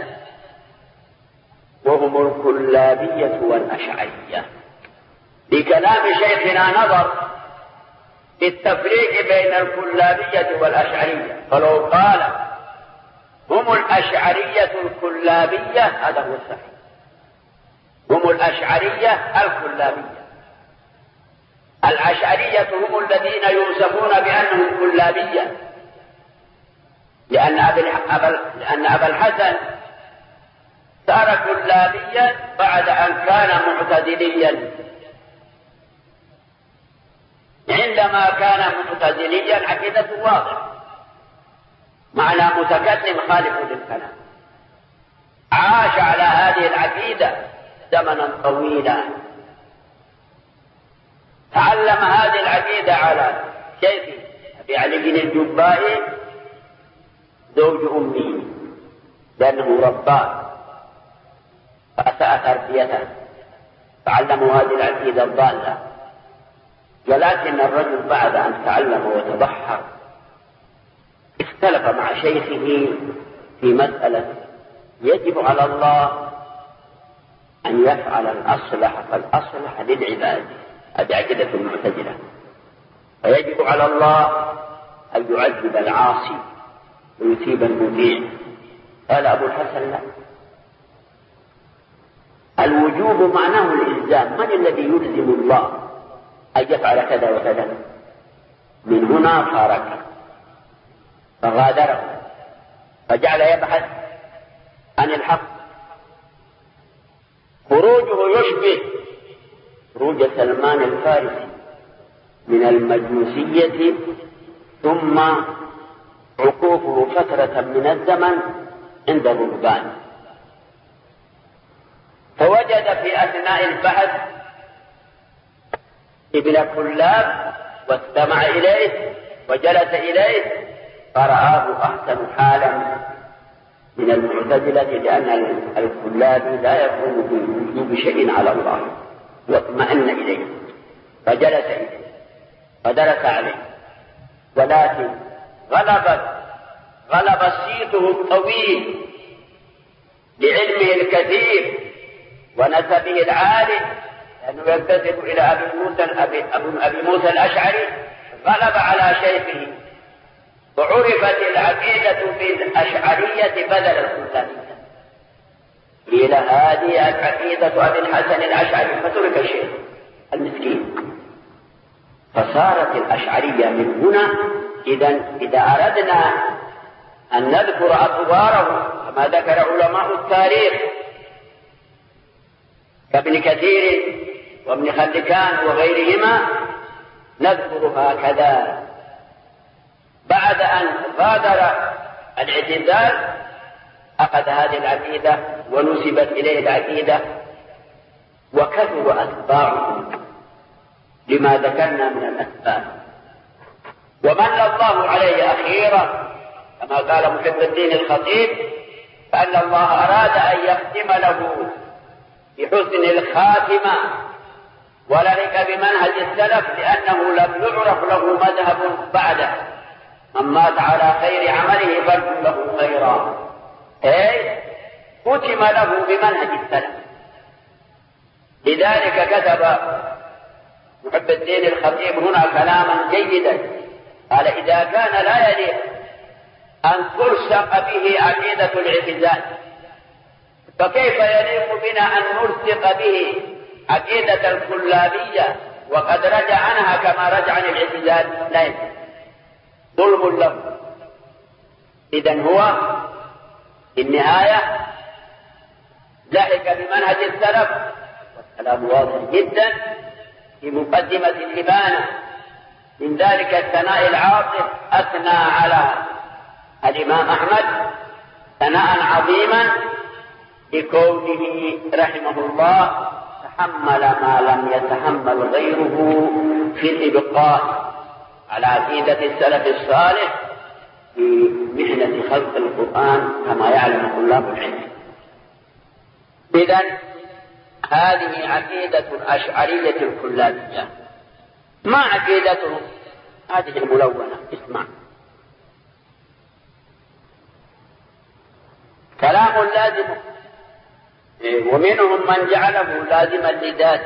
[SPEAKER 2] وهم الكلابية والأشعرية. بكلام شيخنا نظر في التفريق بين الكلابية والأشعرية، فلو قال هم الأشعرية الكلابية هذا هو الصحيح، هم الأشعرية الكلابية. الأشعرية هم الذين يوصفون بأنهم كلابية، لأن لأن أبا الحسن صار كلابيا بعد أن كان معتزليا. عندما كان معتزليا عقيدته واضحة، معنى متكلم خالف للكلام. عاش على هذه العقيدة زمنا طويلا، تعلم هذه العقيدة على شيخ أبي علي بن الجبائي زوج أمي، لأنه رباه فأساء تربيته تعلموا هذه العقيدة الضالة. ولكن الرجل بعد أن تعلم وتبحر اختلف مع شيخه في مسألة يجب على الله أن يفعل الأصلح فالأصلح للعباد، هذه عقيدة المعتزلة، فيجب على الله أن يعذب العاصي ويثيب المطيع. قال أبو الحسن لا، الوجوب معناه الإلزام. من الذي يلزم الله أن يفعل كذا وكذا؟ من هنا فارق فغادره فجعل يبحث عن الحق. خروجه يشبه خروج سلمان الفارسي من المجوسية ثم عقوفه فترة من الزمن عند الرهبان، فوجد في أثناء البحث ابن كلاب واستمع إليه وجلس إليه فرآه أحسن حالا من المعتزلة، لأن الكلاب لا يقوم بوجوب شيء على الله، واطمأن إليه فجلس إليه فدرس عليه. ولكن غلبت غلب صيته الطويل لعلمه الكثير ونسبه العالي، لأنه ينتسب إلى أبي موسى أبي, أبي موسى الأشعري، غلب على شيخه وعرفت العقيدة في الأشعرية بدل الكلابية. قيل هذه عقيدة أبي الحسن الأشعري فترك الشيخ المسكين، فصارت الأشعرية من هنا. إذا إذا أردنا أن نذكر أخباره كما ذكر علماء التاريخ كابن كثير وابن خلكان وغيرهما نذكر هكذا. بعد أن غادر الاعتزال أخذ هذه العقيدة ونسبت إليه العقيدة وكثر أتباعه لما ذكرنا من الأسباب. ومن الله عليه أخيرا كما قال محب الدين الخطيب فأن الله أراد أن يختم له بحسن الخاتمة ولرك بمنهج السلف، لأنه لم يعرف له مذهب بعده. من مات على خير عمله فارجو له خيرا، أي ختم له بمنهج السلف. لذلك كتب محب الدين الخطيب هنا كلاما جيدا، قال إذا كان لا يليق أن تلصق به عقيدة الاعتزال فكيف يليق بنا أن نلصق به عقيدة الكلابية وقد رجع عنها كما رجع عن الاعتزال؟ لا يمكن، ظلم له. إذن هو في النهاية لحق بمنهج السلف، والكلام واضح جدا في مقدمة الإبانة. من ذلك الثناء العاطف أثنى على الإمام أحمد ثناء عظيما بكونه رحمه الله تحمل ما لم يتحمل غيره في الإبقاء على عقيدة السلف الصالح في محنة خلق القرآن كما يعلم طلاب العلم. إذن هذه عقيدة الأشعرية الكلابية. ما عقيدتهم؟ هذه الملونة، اسمع: كلام لازم، ومنهم من جعله لازما لذاته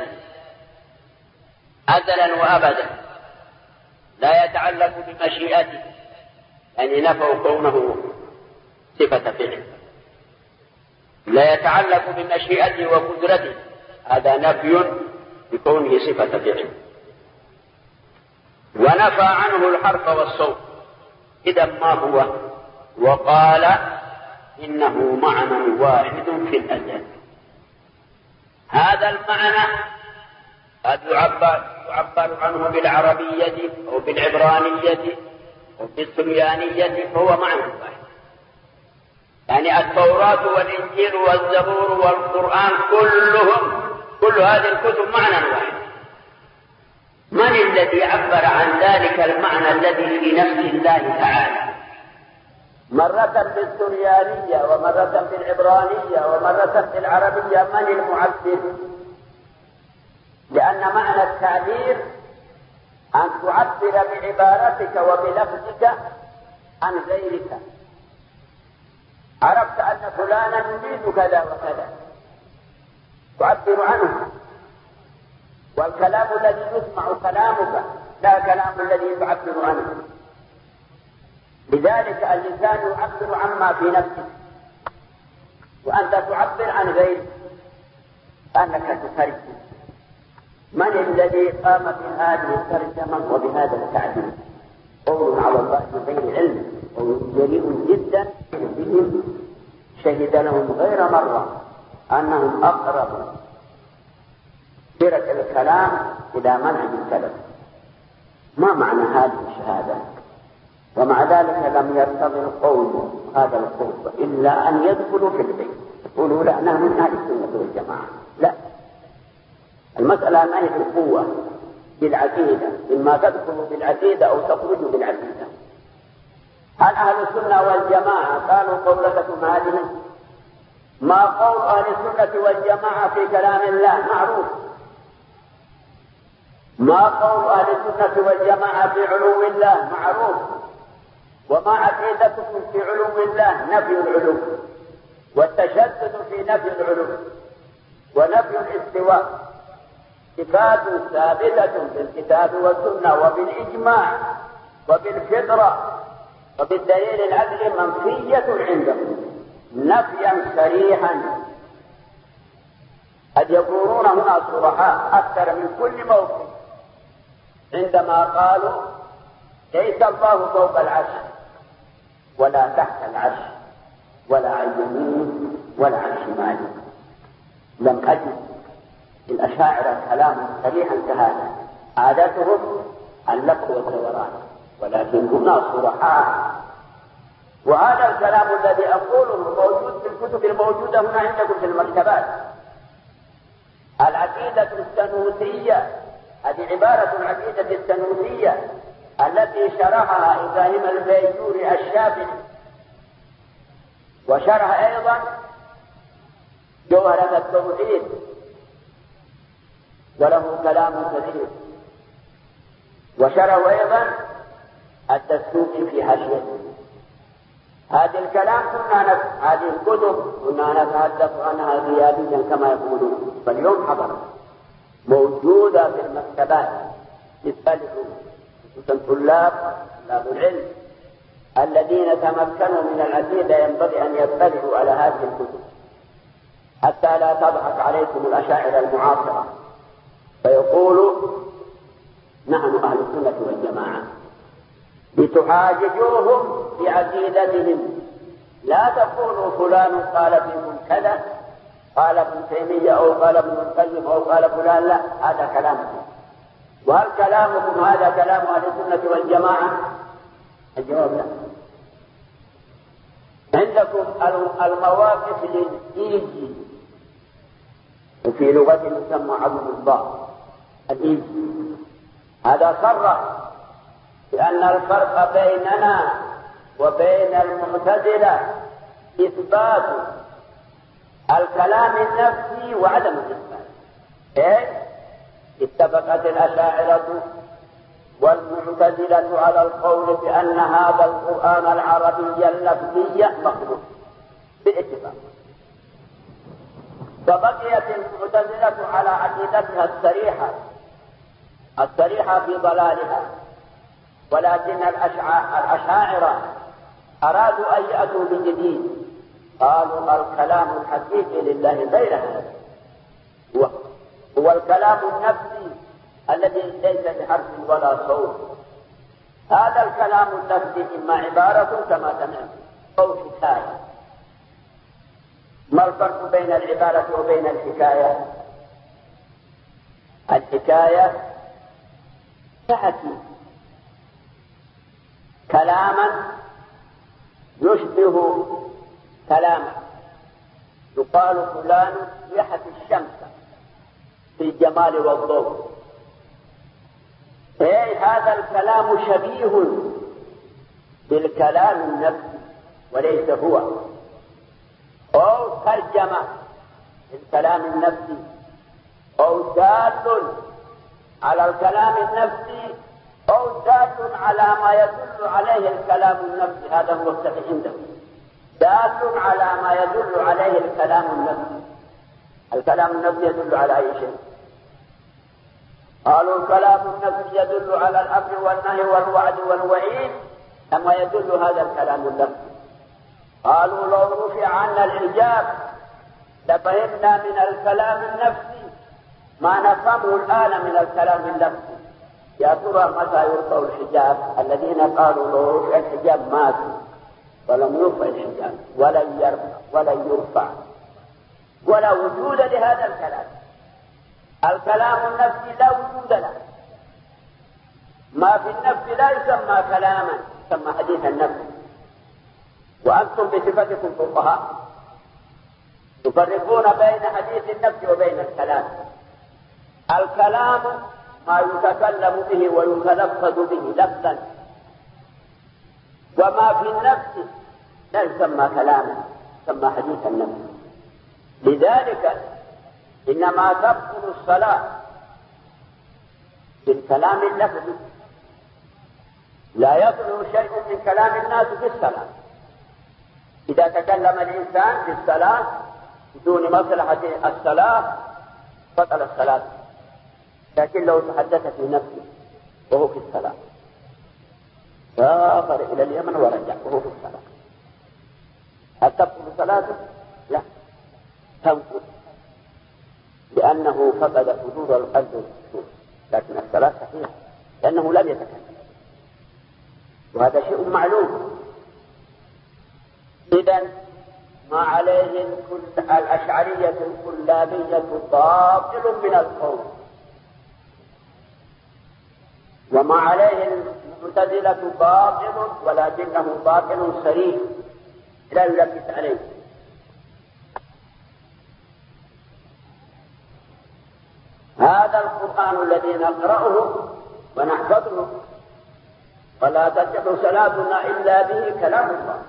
[SPEAKER 2] أزلا وأبدا لا يتعلق بمشيئته، يعني نفوا كونه صفة فعل، لا يتعلق بمشيئته وقدرته، هذا نفي بكونه صفة فعل. ونفى عنه الحرف والصوت، إذا ما هو؟ وقال إنه معنى واحد في الأزل. هذا المعنى قد يعبر, يعبر عنه بالعربية أو بالعبرانية أو بالسريانية، فهو معنى واحد. يعني التوراة والإنجيل والزبور والقرآن كلهم، كل هذه الكتب معنى واحد. من الذي عبر عن ذلك المعنى الذي في نفس الله تعالى مرة بالسريانية ومرة بالعبرانية ومرة بالعربية؟ من المعبر؟ لأن معنى التعبير أن تعبر بعبارتك وبلفظك عن غيرك. عرفت أن فلانا يريد كذا وكذا، تعبر عنه، والكلام الذي يسمع كلامك لا كلام الذي تعبر عنه. لذلك اللسان يعبر عما في نفسك، وأنت تعبر عن غيرك أنك تترجم. من الذي قام بهذه الترجمة وبهذا التعبير؟ قول على الله بغير علم، قول جريء جدا بهم، شهد لهم غير مرة أنهم أقرب فرق الكلام إلى منهج السلف. ما معنى هذه الشهادة؟ ومع ذلك لم يرتضي القول هذا القول إلا أن يدخلوا في البيت يقولوا لا نحن من أهل السنة والجماعة. لا، المسألة ما هي القوة بالعقيدة، إما تدخلوا بالعقيدة أو تخرجوا بالعقيدة. هل أهل السنة والجماعة قالوا قولتكم هذه؟ ما قول أهل السنة والجماعة في كلام الله معروف. ما قول أهل السنة والجماعة في علو الله معروف. وما عقيدتكم في علو الله؟ نفي العلو، والتشدد في نفي العلو ونفي الاستواء. صفات ثابتة بالكتاب والسنة وبالإجماع وبالفطرة وبالدليل العقلي منفية عندهم نفيا صريحا. قد يكونون هنا صرحاء أكثر من كل موقف عندما قالوا ليس الله فوق العرش ولا تحت العرش ولا عن يمين ولا عن شمال. لم أجد الأشاعرة كلاما صريحا كهذا، عادتهم اللف والدوران، ولكن هنا صرحاء. وهذا الكلام الذي أقوله موجود في الكتب الموجودة هنا عندكم في المكتبات. العقيدة السنوسية، هذه عبارة العقيدة السنوسية التي شرحها إبراهيم البيجوري الشافعي، وشرح أيضا جوهرة التوحيد، وله كلام كثير، وشرح أيضا الدسوقي في حاشيته. هذا الكلام كنا نف... هذه الكتب كنا نتحدث عنها غيابيا كما يقولون، فاليوم حضر موجودة في المكتبات. يستلقوا الطلاب طلاب العلم الذين تمكنوا من العقيدة ينبغي أن يطلعوا على هذه الكتب حتى لا تضحك عليكم الأشاعرة المعاصرة فيقولوا نحن أهل السنة والجماعة، لتحاججوهم بعقيدتهم. لا تقولوا فلان قال فيكم كذا، قال ابن تيمية أو قال ابن القيم أو قال فلان، لا، هذا كلامكم. وهل كلامكم هذا كلام أهل السنة والجماعة؟ الجواب لا. عندكم المواقف للإيجي، وفي لغة يسمى عبد الضاء الإيجي، هذا صرح بأن الفرق بيننا وبين المعتزلة إثبات الكلام النفسي وعدم الإثبات. إيه؟ اتفقت الأشاعرة والمعتزلة على القول بأن هذا القرآن العربي اللفظي مخلوق باتفاق، فبقيت المعتزلة على عقيدتها الصريحة الصريحة في ضلالها، ولكن الأشاعرة أرادوا أن يأتوا بجديد، قالوا الكلام الحقيقي لله غير هذا، هو الكلام النفسي الذي ليس بحرف ولا صوت. هذا الكلام النفسي إما عبارة كما سمعت أو حكاية. ما الفرق بين العبارة وبين الحكاية؟ الحكاية تحكي كلاما يشبه كلاما، يقال فلان يحكي الشمس في الجمال والضوء. إيه هذا الكلام شبيه بالكلام النفسي وليس هو، أو ترجمة للكلام النفسي، أو دال على الكلام النفسي، أو دال على ما يدل عليه الكلام النفسي. هذا هو الصحيح عنده، دال على ما يدل عليه الكلام النفسي. الكلام النفسي يدل على أي شيء؟ قالوا الكلام النفسي يدل على الأمر والنهي والوعد والوعيد، كما يدل هذا الكلام النفسي. قالوا لو رفع عنا الحجاب لفهمنا من الكلام النفسي ما نفهمه الآن من الكلام النفسي. يا ترى متى يرفع الحجاب؟ الذين قالوا لو رفع الحجاب ماتوا، ولم يرفع الحجاب ولن يرفع ولن يرفع، ولا وجود لهذا الكلام. الكلام النفسي لا وجود له، ما في النفس لا يسمى كلاما، يسمى حديث النفس. وأنتم بصفتكم فقهاء تفرقون بين حديث النفس وبين الكلام. الكلام ما يتكلم به ويتلفظ به لفظا، وما في النفس لا يسمى كلاما، يسمى حديث النفس. لذلك إنما تبطل الصلاة بالكلام اللفظي، لا يبطل شيء من كلام الناس في الصلاة. إذا تكلم الإنسان في الصلاة بدون مصلحة الصلاة بطل الصلاة، لكن لو تحدث في نفسه وهو في الصلاة، سافر إلى اليمن ورجع وهو في الصلاة، هل تبطل صلاته؟ لا، تنقض، لأنه فقد حضور القلب والخشوع. لكن الصلاة صحيحة لأنه لم يتكلم، وهذا شيء معلوم. إذن ما عليه الأشعرية الكلابية باطل من القول، وما عليه المعتزلة باطل، ولكنه باطل صريح لا يلبس عليه. هذا القرآن الذي نقرأه ونحفظه ولا تصح صلاتنا إلا به كلام الله،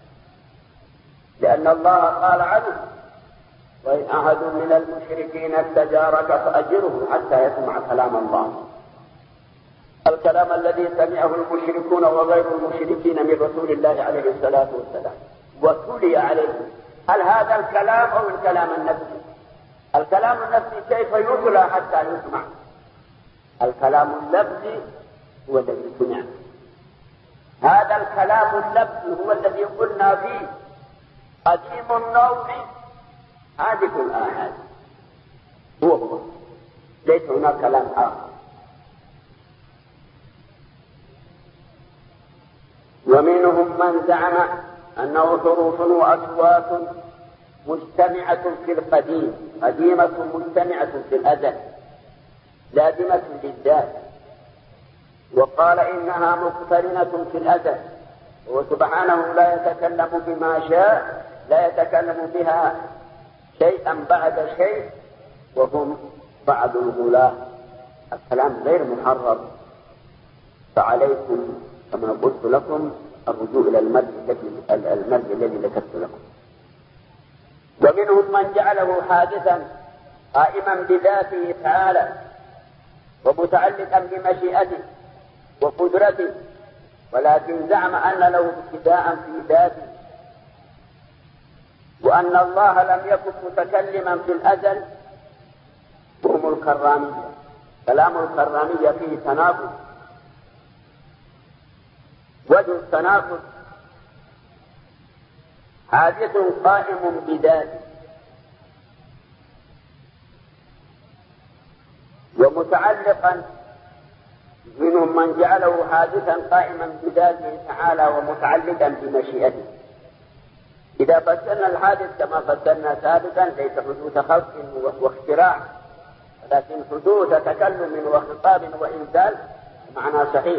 [SPEAKER 2] لأن الله قال عنه: وإن أحد من المشركين استجارك فأجره حتى يسمع كلام الله. الكلام الذي سمعه المشركون وغير المشركين من رسول الله عليه الصلاة والسلام وتلي عليه، هل هذا الكلام أو الكلام النفسي؟ الكلام النفسي كيف يتلى حتى يسمع؟ الكلام اللفظي هو الذي سمع. هذا الكلام اللفظي هو الذي قلنا فيه قديم النوع حادث الآحاد، هو هو، ليس هناك كلام آخر. ومنهم من زعم أنه حروف وأصوات مجتمعة في القديم، قديمة مجتمعة في الأزل، لازمة للذات، وقال إنها مقترنة في الأزل، وسبحانه لا يتكلم بما شاء، لا يتكلم بها شيئا بعد شيء، وهم بعض الغلاة. الكلام غير محرر، فعليكم كما قلت لكم الرجوع إلى المرء المرء الذي ذكرت لكم. ومنهم من جعله حادثا قائما بذاته تعالى ومتعلقا بمشيئته وقدرته، ولكن زعم أن له ابتداء في ذاته، وأن الله لم يكن متكلما في الأزل. وهم الكرامية. كلام الكرامية فيه تناقض. وجه التناقض: حادث قائم بذاته ومتعلقا، منهم من جعله حادثا قائما بذاته تعالى ومتعلقا بمشيئته. إذا فسرنا الحادث كما فسرنا سابقا ليس حدوث خلق واختراع، لكن حدوث تكلم وخطاب وإنزال معنى صحيح.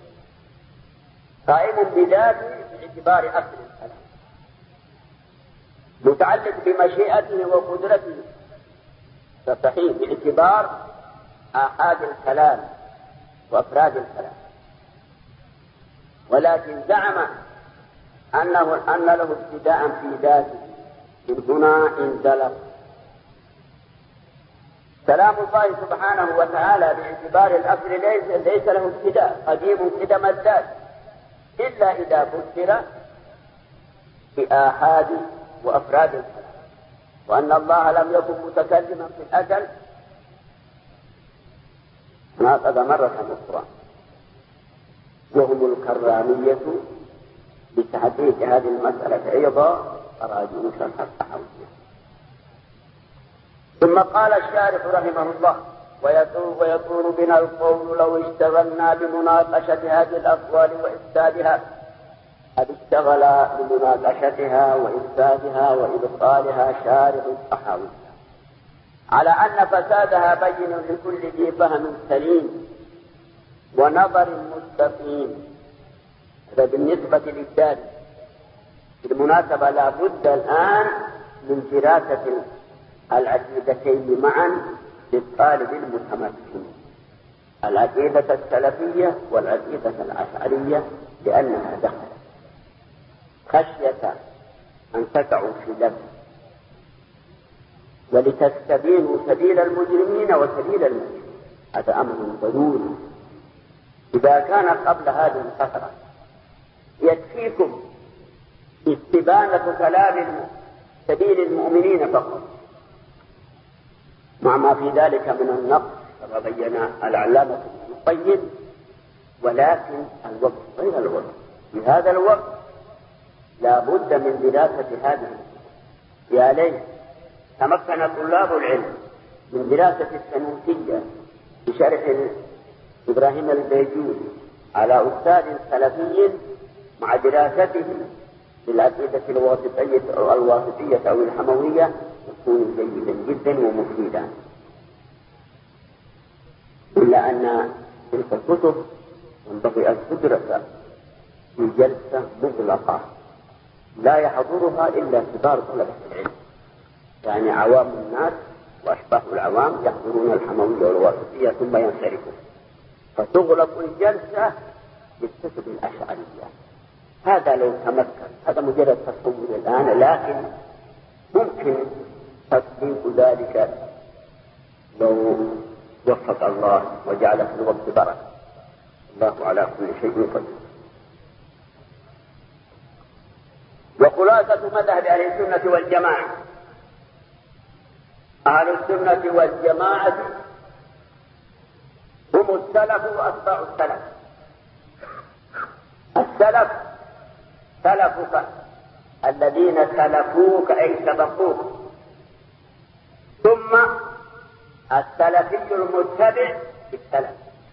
[SPEAKER 2] قائم بذاته باعتبار أصل الكلام، متعلق بمشيئته وقدرته فصحيح باعتبار آحاد الكلام وأفراد الكلام. ولكن زعم أنه أن له ابتداء في ذاته، من هنا انزلق. كلام الله سبحانه وتعالى باعتبار الأصل ليس, ليس له ابتداء، قديم قدم الذات، إلا إذا فسر بآحاد وأفراد الكلام. وأن الله لم يكن متكلما في الأزل ناقض مرة أخرى. وهم الكرامية بتحقيق هذه المسألة أيضا أراجعوا شرح الطحاوية. ثم قال الشارح رحمه الله: ويطول, ويطول بنا القول لو اشتغلنا بمناقشة هذه الأقوال وإفسادها. قد اشتغل بمناقشتها وإفسادها وإبطالها شارح الطحاوية على أن فسادها بين لكل ذي فهم سليم ونظر مستقيم. هذا بالنسبة للدار. بالمناسبة لا بد الآن من دراسة العقيدتين معا للطالب المتمكن، العقيدة السلفية والعقيدة الأشعرية، لأنها دخلت خشية أن تقعوا في لبس، ولتستبينوا سبيل المجرمين وسبيل المؤمنين. هذا أمر ضروري. إذا كان قبل هذه الفترة يكفيكم استبانة كلام سبيل المؤمنين فقط، مع ما في ذلك من النقص كما بين العلامة ابن القيم، ولكن الوقت غير الوقت. في هذا الوقت لا بد من دراسة هذه. يا ليت تمكن طلاب العلم من دراسة السنوسية بشرح إبراهيم البيجوري على أستاذ سلفي مع دراسته للعقيدة الواسطية أو الواسطية أو الحموية، يكون جيدا جدا ومفيدا. إلا أن تلك الكتب ينبغي أن تدرس في جلسة مغلقة لا يحضرها إلا كبار طلبة العلم، يعني عوام الناس وأشباه العوام يحضرون الحموية والواسطية ثم ينصرفون، فتغلق الجلسة بالكتب الأشعرية. هذا لو تمكن، هذا مجرد تصور الآن، لكن ممكن تطبيق ذلك لو وفق الله وجعل في الوقت بركة. الله على كل شيء قدير. وخلاصة مذهب أهل السنة والجماعة: أهل السنة والجماعة هم السلف وأتباع السلف. السلف سلفك الذين سلفوك أي سبقوك، ثم السلفي المتبع بالسلف،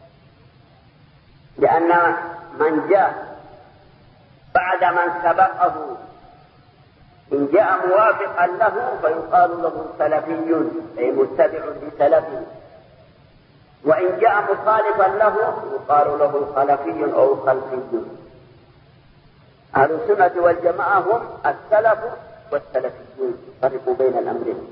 [SPEAKER 2] لأن من جاء بعد من سبقه إن جاء موافقا له فيقال له سلفي أي متبع لسلفه، وإن جاء مخالفا له يقال له خلفي أو خلفي. أهل السنة والجماعة هم السلف والسلفيون، فرقوا بين الأمرين.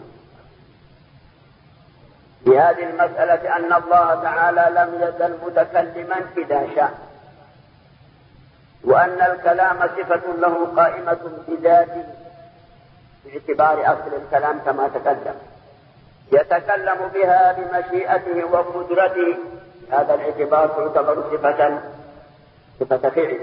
[SPEAKER 2] في هذه المسألة أن الله تعالى لم يزل متكلما إذا شاء، وأن الكلام صفة له قائمة بذاته باعتبار أصل الكلام كما تقدم، يتكلم بها بمشيئته وقدرته، هذا الاعتبار تعتبر صفة صفة فعل،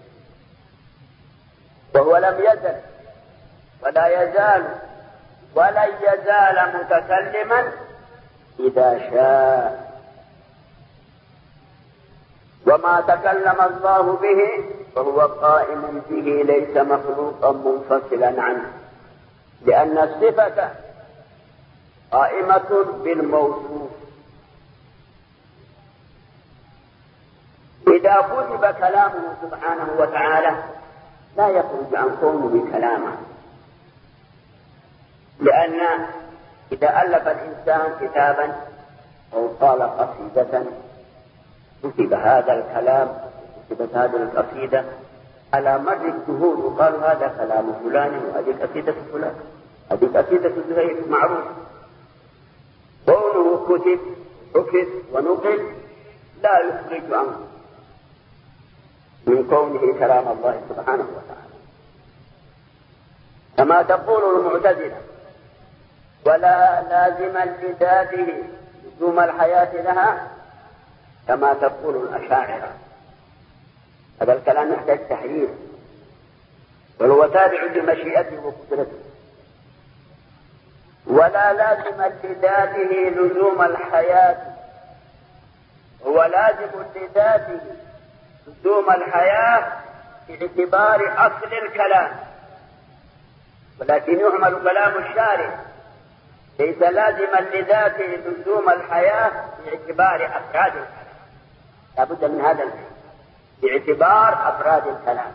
[SPEAKER 2] وهو لم يزل ولا يزال ولن يزال متكلما إذا شاء. وما تكلم الله به فهو قائم به ليس مخلوقا منفصلا عنه، لأن الصفة قائمة بالموصوف. إذا كتب كلامه سبحانه وتعالى لا يخرج عن كونه كلاما، لأن إذا ألف الإنسان كتابا أو قال قصيدة كتب هذا الكلام، كتبت هذه القصيدة على مر الدهور، وقال هذا كلام فلان وهذه قصيدة فلان، هذه قصيدة زهير معروف. كونه كتب حفظ ونقل لا يخرج عنه من كونه كلام الله سبحانه وتعالى، كما تقول المعتزلة: ولا لازما لذاته لزوم الحياة لها، كما تقول الأشاعرة. هذا الكلام يحتاج تحرير، وهو تابع لمشيئته وقدرته. ولا لازم لذاته لزوم الحياة، هو لازم لذاته لزوم الحياة باعتبار أصل الكلام، ولكن يعمل كلام الشارع ليس لازما لذاته لزوم الحياة باعتبار أفراد الكلام، لابد من هذا الفهم باعتبار أفراد الكلام،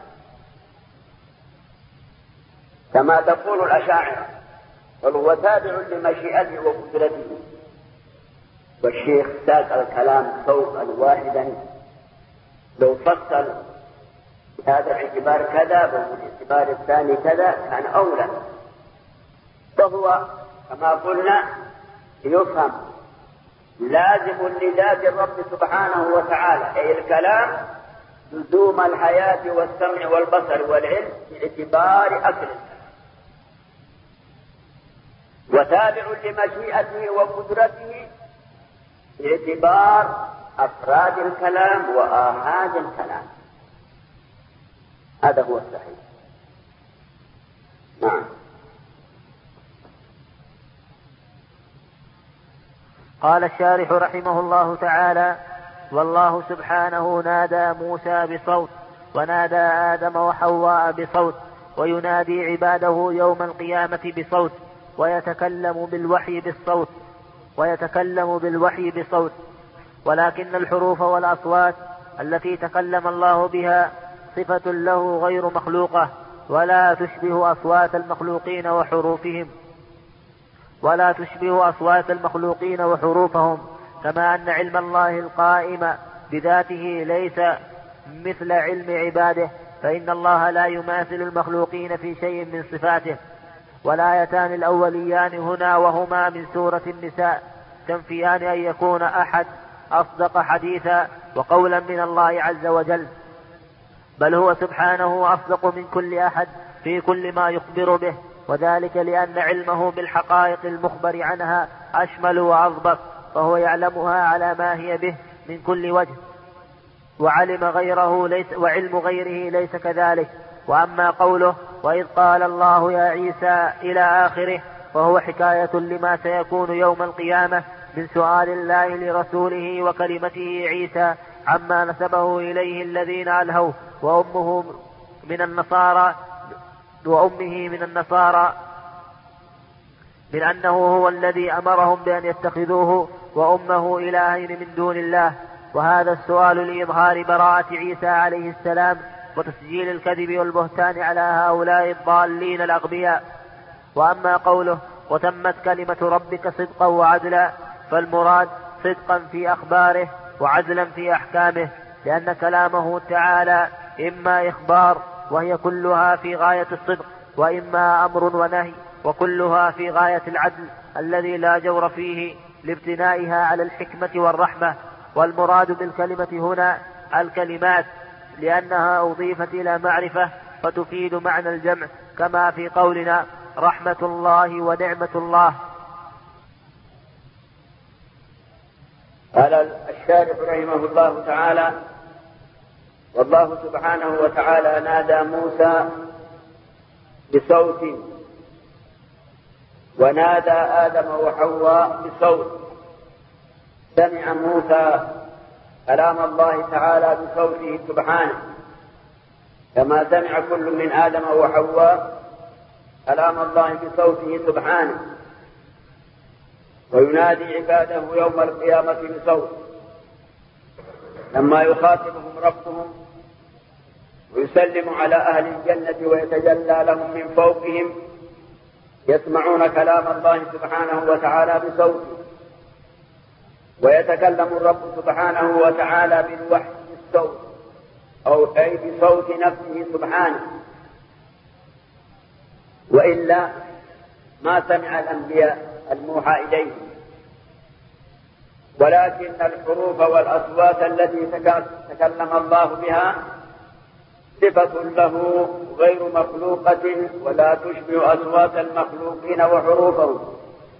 [SPEAKER 2] كما تقول الأشاعرة. وهو تابع لمشيئته وقدرته. والشيخ ساق الكلام فوقا واحدا، لو فصل هذا الاعتبار كذا بالاعتبار الثاني كذا كان أولى. فهو كما قلنا يفهم لازم لذات الرب سبحانه وتعالى، أي الكلام لزوم الحياة والسمع والبصر والعلم باعتبار أصل الكلام، وتابع لمشيئته وقدرته باعتبار أفراد الكلام وآحاد الكلام. هذا هو الصحيح. نعم.
[SPEAKER 1] قال الشارح رحمه الله تعالى: والله سبحانه نادى موسى بصوت، ونادى آدم وحواء بصوت، وينادي عباده يوم القيامة بصوت، ويتكلم بالوحي بالصوت ويتكلم بالوحي بصوت. ولكن الحروف والأصوات التي تكلم الله بها صفة له غير مخلوقة، ولا تشبه أصوات المخلوقين وحروفهم ولا تشبه أصوات المخلوقين وحروفهم كما أن علم الله القائم بذاته ليس مثل علم عباده، فإن الله لا يماثل المخلوقين في شيء من صفاته. والآيتان الأوليان هنا وهما من سورة النساء تنفيان أن يكون أحد أصدق حديثا وقولا من الله عز وجل، بل هو سبحانه أصدق من كل أحد في كل ما يخبر به، وذلك لأن علمه بالحقائق المخبر عنها أشمل وأضبط، فهو يعلمها على ما هي به من كل وجه، وعلم غيره ليس وعلم غيره ليس كذلك. وأما قوله وإذ قال الله يا عيسى إلى آخره، فهو حكاية لما سيكون يوم القيامة من سؤال الله لرسوله وكلمته عيسى عما نسبه إليه الذين ألهوه، وأمه من النصارى وأمه من النصارى من أنه هو الذي أمرهم بأن يتخذوه وأمه إلهين من دون الله. وهذا السؤال لإظهار براءة عيسى عليه السلام وتسجيل الكذب والبهتان على هؤلاء الضالين الأغبياء. وأما قوله وتمت كلمة ربك صدقا وعدلا، فالمراد صدقا في أخباره وعدلا في أحكامه، لأن كلامه تعالى إما إخبار وهي كلها في غاية الصدق، وإما أمر ونهي وكلها في غاية العدل الذي لا جور فيه لابتنائها على الحكمة والرحمة. والمراد بالكلمة هنا الكلمات لأنها أضيفت إلى معرفة فتفيد معنى الجمع، كما في قولنا رحمة الله ونعمة الله.
[SPEAKER 2] قال الشارح رحمه الله تعالى: والله سبحانه وتعالى نادى موسى بصوت، ونادى آدم وحواء بصوت. سمع موسى كلام الله تعالى بصوته سبحانه، كما سمع كل من آدم وحواء كلام الله بصوته سبحانه، وينادي عباده يوم القيامة بصوت لما يخاطبهم ربهم ويسلم على أهل الجنة ويتجلى لهم من فوقهم، يسمعون كلام الله سبحانه وتعالى بصوته، ويتكلم الرب سبحانه وتعالى بالوحي بالصوت، أو أي بصوت نفسه سبحانه، وإلا ما سمع الأنبياء الموحى إليهم. ولكن الحروف والأصوات التي تكلم الله بها صفة له غير مخلوقة، ولا تشبه أصوات المخلوقين وحروفهم،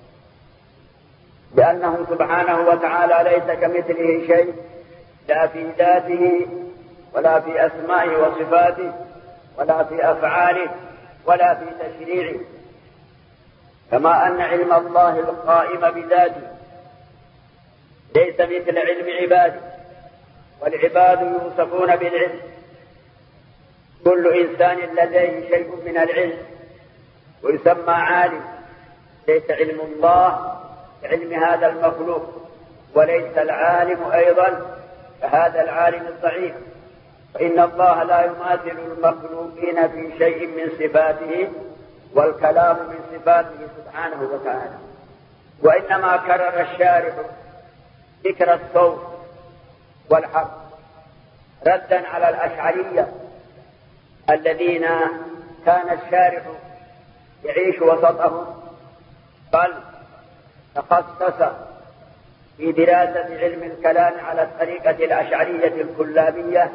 [SPEAKER 2] لأنه سبحانه وتعالى ليس كمثله شيء، لا في ذاته ولا في أسمائه وصفاته ولا في أفعاله ولا في تشريعه، كما أن علم الله القائم بذاته ليس مثل علم عباده، والعباد يوصفون بالعلم، كل إنسان لديه شيء من العلم ويسمى عالم، ليس علم الله كعلم هذا المخلوق، وليس العالم أيضا كهذا العالم الضعيف، فإن الله لا يماثل المخلوقين في شيء من صفاته، والكلام من صفاته سبحانه وتعالى. وإنما كرر الشارح ذكر الصوت والحرف ردا على الأشعرية الذين كان الشارح يعيش وسطهم، بل تخصص في دراسة علم الكلام على الطريقة الأشعرية الكلابية،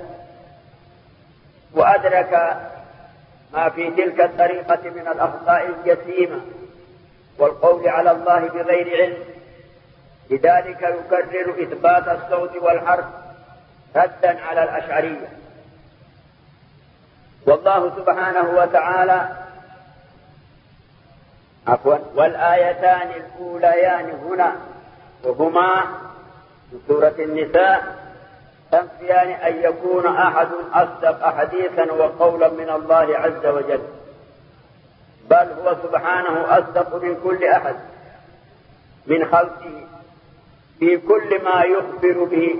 [SPEAKER 2] وأدرك ما في تلك الطريقة من الأخطاء الجسيمة والقول على الله بغير علم، لذلك يكرر إثبات الصوت والحرف ردا على الأشعرية. والله سبحانه وتعالى عفوا والآيتان الأوليان هنا وهما في سورة النساء تنفيان أن يكون أحد أصدق حديثا وقولا من الله عز وجل، بل هو سبحانه أصدق من كل أحد من خلقه في كل ما يخبر به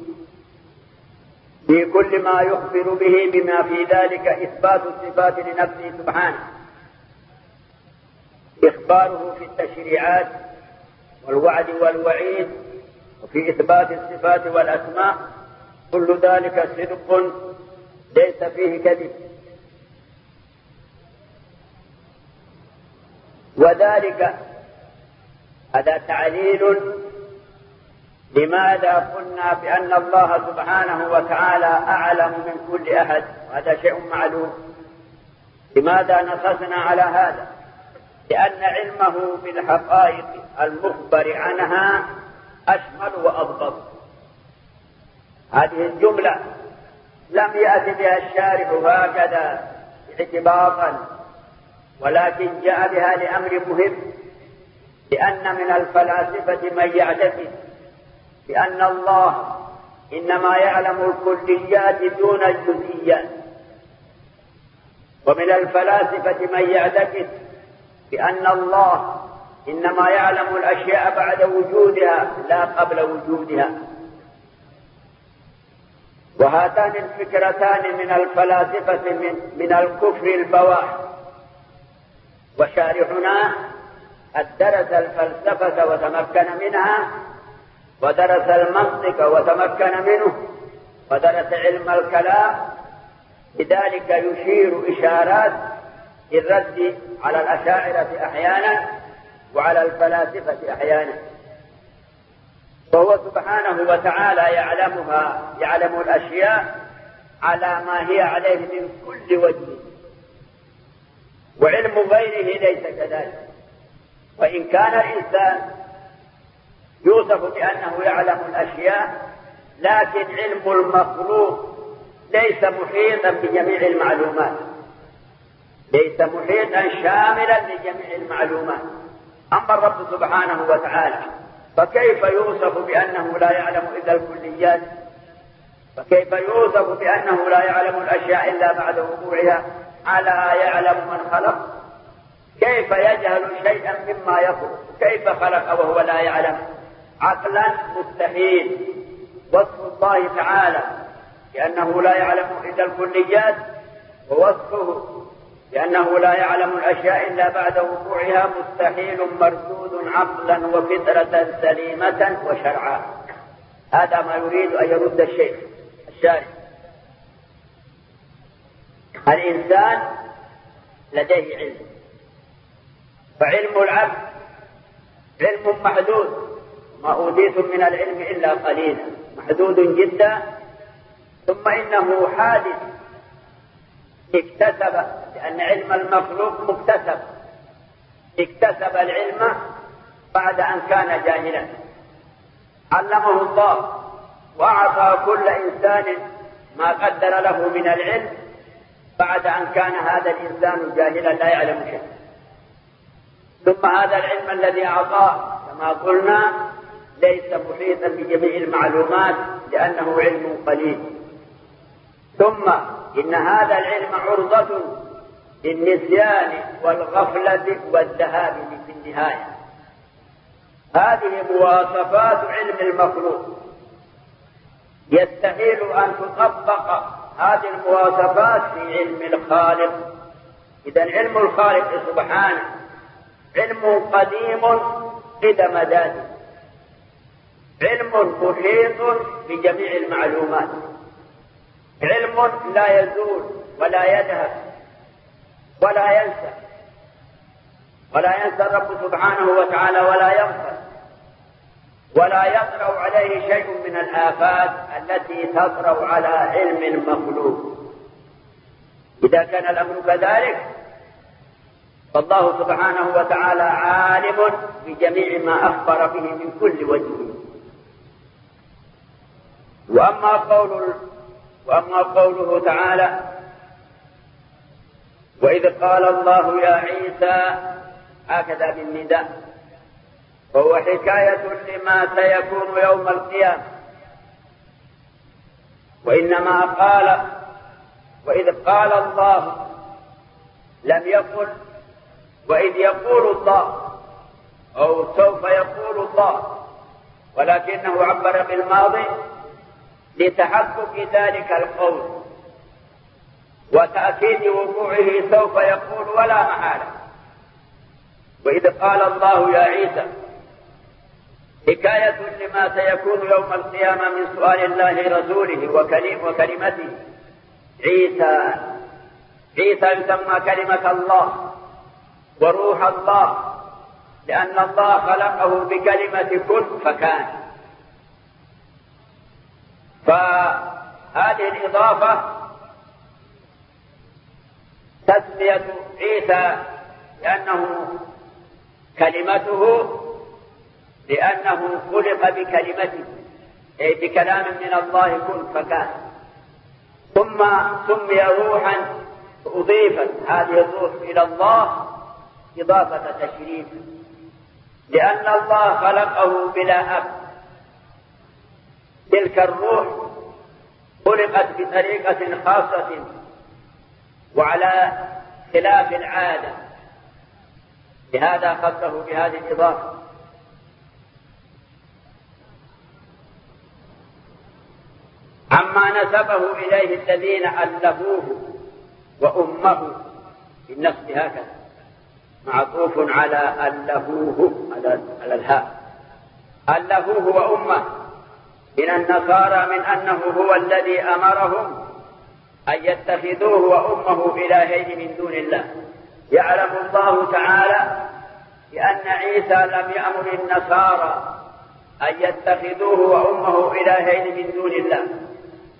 [SPEAKER 2] في كل ما يخبر به بما في ذلك إثبات الصفات لنفسه سبحانه، إخباره في التشريعات والوعد والوعيد، وفي إثبات الصفات والأسماء، كل ذلك صدق ليس فيه كذب. وذلك هذا تعليل لماذا قلنا بأن الله سبحانه وتعالى أعلم من كل أحد، وهذا شيء معلوم. لماذا نصصنا على هذا؟ لأن علمه بالحقائق المخبر عنها أشمل وأضبط. هذه الجملة لم يأتي بها الشارح هكذا اعتباطا، ولكن جاء بها لأمر مهم، لأن من الفلاسفة من يعتقد بأن الله إنما يعلم الكليات دون الجزئيات، ومن الفلاسفة من يعتقد بأن الله إنما يعلم الأشياء بعد وجودها لا قبل وجودها. وهاتان الفكرتان من الفلاسفة من, من الكفر البواح. وشارحنا قد درس الفلسفة وتمكن منها، ودرس المنطق وتمكن منه، ودرس علم الكلام، لذلك يشير إشارات للرد على الأشاعرة أحيانا وعلى الفلاسفة أحيانا. وهو سبحانه وتعالى يعلمها، يعلم الأشياء على ما هي عليه من كل وجه، وعلم غيره ليس كذلك. وإن كان الإنسان يوصف بأنه يعلم الأشياء، لكن علم المخلوق ليس محيطا بجميع المعلومات، ليس محيطا شاملا لجميع المعلومات. أما الرب سبحانه وتعالى فكيف يوصف بأنه لا يعلم إلا الكليات؟ فكيف يوصف بأنه لا يعلم الأشياء إلا بعد وقوعها؟ ألا يعلم من خلق؟ كيف يجهل شيئا مما يخلق؟ كيف خلق وهو لا يعلم؟ عقلا مستحيل. وصف الله تعالى بأنه لا يعلم إلا الكليات، ووصفه بأنه لا يعلم الأشياء إلا بعد وقوعها مستحيل مردود عقلا وفطرة سليمة وشرعا. هذا ما يريد أن يرد الشيخ الشارع. الإنسان لديه علم، فعلم العبد علم محدود، ما أوتيتم من العلم إلا قليلا، محدود جدا. ثم إنه حادث اكتسب، لأن علم المخلوق مكتسب، اكتسب العلم بعد أن كان جاهلا، علمه الله وأعطى كل إنسان ما قدر له من العلم بعد أن كان هذا الإنسان جاهلا لا يعلم شيئا. ثم هذا العلم الذي أعطاه كما قلنا ليس محيطا بجميع المعلومات لأنه علم قليل. ثم إن هذا العلم عرضة للنسيان والغفلة والذهاب في النهاية. هذه مواصفات علم المخلوق، يستحيل أن تطبق هذه المواصفات في علم الخالق. إذن علم الخالق سبحانه علم قديم قدم ذاته، علم محيط بجميع المعلومات، علم لا يزول ولا يذهب ولا ينسى، ولا ينسى الرب سبحانه وتعالى ولا يغفل، ولا يطرأ عليه شيء من الآفات التي تطرأ على علم المخلوق. إذا كان الأمر كذلك فالله سبحانه وتعالى عالم بجميع ما أخبر به من كل وجه. وأما قول وأما قوله تعالى: وإذ قال الله يا عيسى، هكذا بالنداء، وهو حكاية لما سيكون يوم القيامة. وإنما قال وإذ قال الله، لم يقل وإذ يقول الله أو سوف يقول الله، ولكنه عبر بالماضي لتحقق ذلك القول وتأكيد وقوعه سوف يقول ولا محالة. وإذ قال الله يا عيسى حكاية لما سيكون يوم القيامة من سؤال الله رسوله وكلم وكلمته. عيسى عيسى يسمى كلمة الله وروح الله، لأن الله خلقه بكلمة كن فكان. فهذه الإضافة تسمية عيسى لأنه كلمته، لأنه خلق بكلمته أي بكلام من الله كن فكان. ثم سمي روحا، أضيفت هذه الروح إلى الله إضافة تشريف، لأن الله خلقه بلا أب. تلك الروح خلقت بطريقة خاصة وعلى خلاف العادة، لهذا خصه بهذه الإضافة. عما نسبه إليه الذين ألفوه وأمه بالنصب هكذا، معطوف على ألفوه على الهاء، ألفوه وأمه من النصارى، من أنه هو الذي أمرهم أن يتخذوه وأمه إلهين من دون الله. يعلم الله تعالى بأن عيسى لم يأمر النصارى أن يتخذوه وأمه إلهين من دون الله،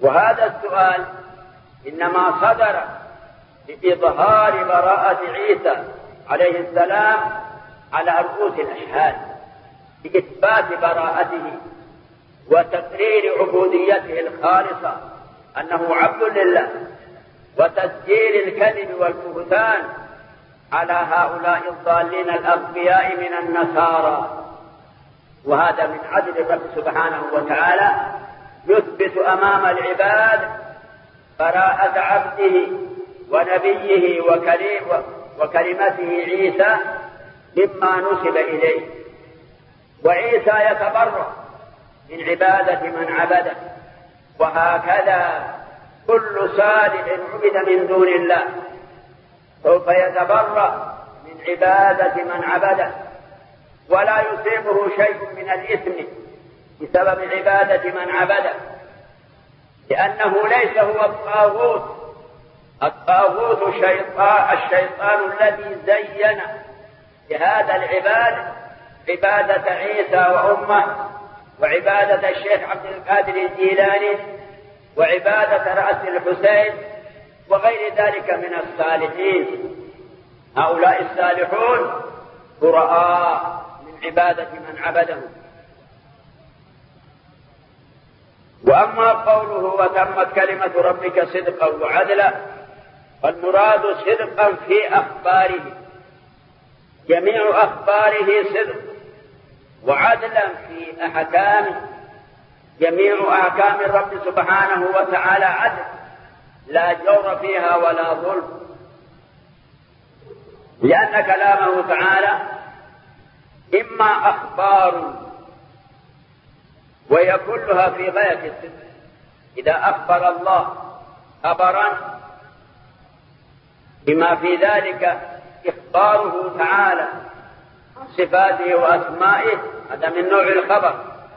[SPEAKER 2] وهذا السؤال إنما صدر بإظهار براءة عيسى عليه السلام على رؤوس الأشهاد، بإثبات براءته وتقرير عبوديته الخالصة أنه عبد لله، وتسجيل الكذب والبهتان على هؤلاء الضالين الأغبياء من النصارى. وهذا من عدل الرب سبحانه وتعالى يثبت أمام العباد براءة عبده ونبيه وكلمته عيسى مما نسب إليه. وعيسى يتبرأ من عبادة من عبده، وهكذا كل صالح عبد من دون الله سوف يتبرأ من عبادة من عبده، ولا يصيبه شيء من الإثم بسبب عبادة من عبده، لأنه ليس هو الطاغوت. الطاغوت الشيطان, الشيطان الذي زين لهذا العباد عبادة عيسى وأمه، وعبادة الشيخ عبد القادر الجيلاني، وعبادة رأس الحسين، وغير ذلك من الصالحين. هؤلاء الصالحون براء من عبادة من عبدهم. وأما قوله وتمت كلمة ربك صدقا وعدلا، فالمراد صدقا في أخباره، جميع أخباره صدق، وعدلا في أحكامه، جميع أحكام الرب سبحانه وتعالى عدل، لا جور فيها ولا ظلم، لأن كلامه تعالى إما أخبار وهي كلها في غاية الصدق. إذا أخبر الله خبرا بما في ذلك إخباره تعالى عن صفاته وأسمائه، هذا من نوع الخبر.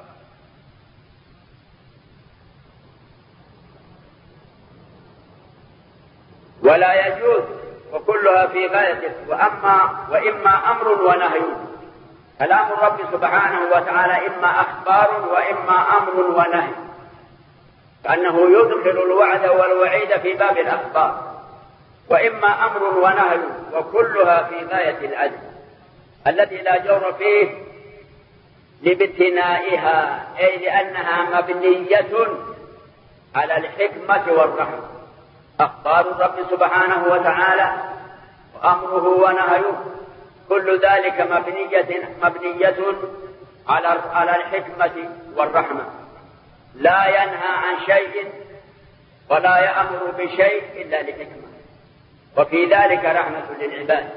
[SPEAKER 2] ولا يجوز، وكلها في غاية. وأما وإما أمر ونهي، كلام الرب سبحانه وتعالى إما أخبار وإما أمر ونهي، كأنه يدخل الوعد والوعيد في باب الأخبار. وإما أمر ونهي، وكلها في غاية العدل الذي لا جور فيه لابتنائها، أي لأنها مبنية على الحكمة والرحمة. أخبار الرب سبحانه وتعالى وأمره ونهيه كل ذلك مبنية, مبنية على على الحكمة والرحمة، لا ينهى عن شيء ولا يأمر بشيء إلا لحكمة، وفي ذلك رحمة للعباد.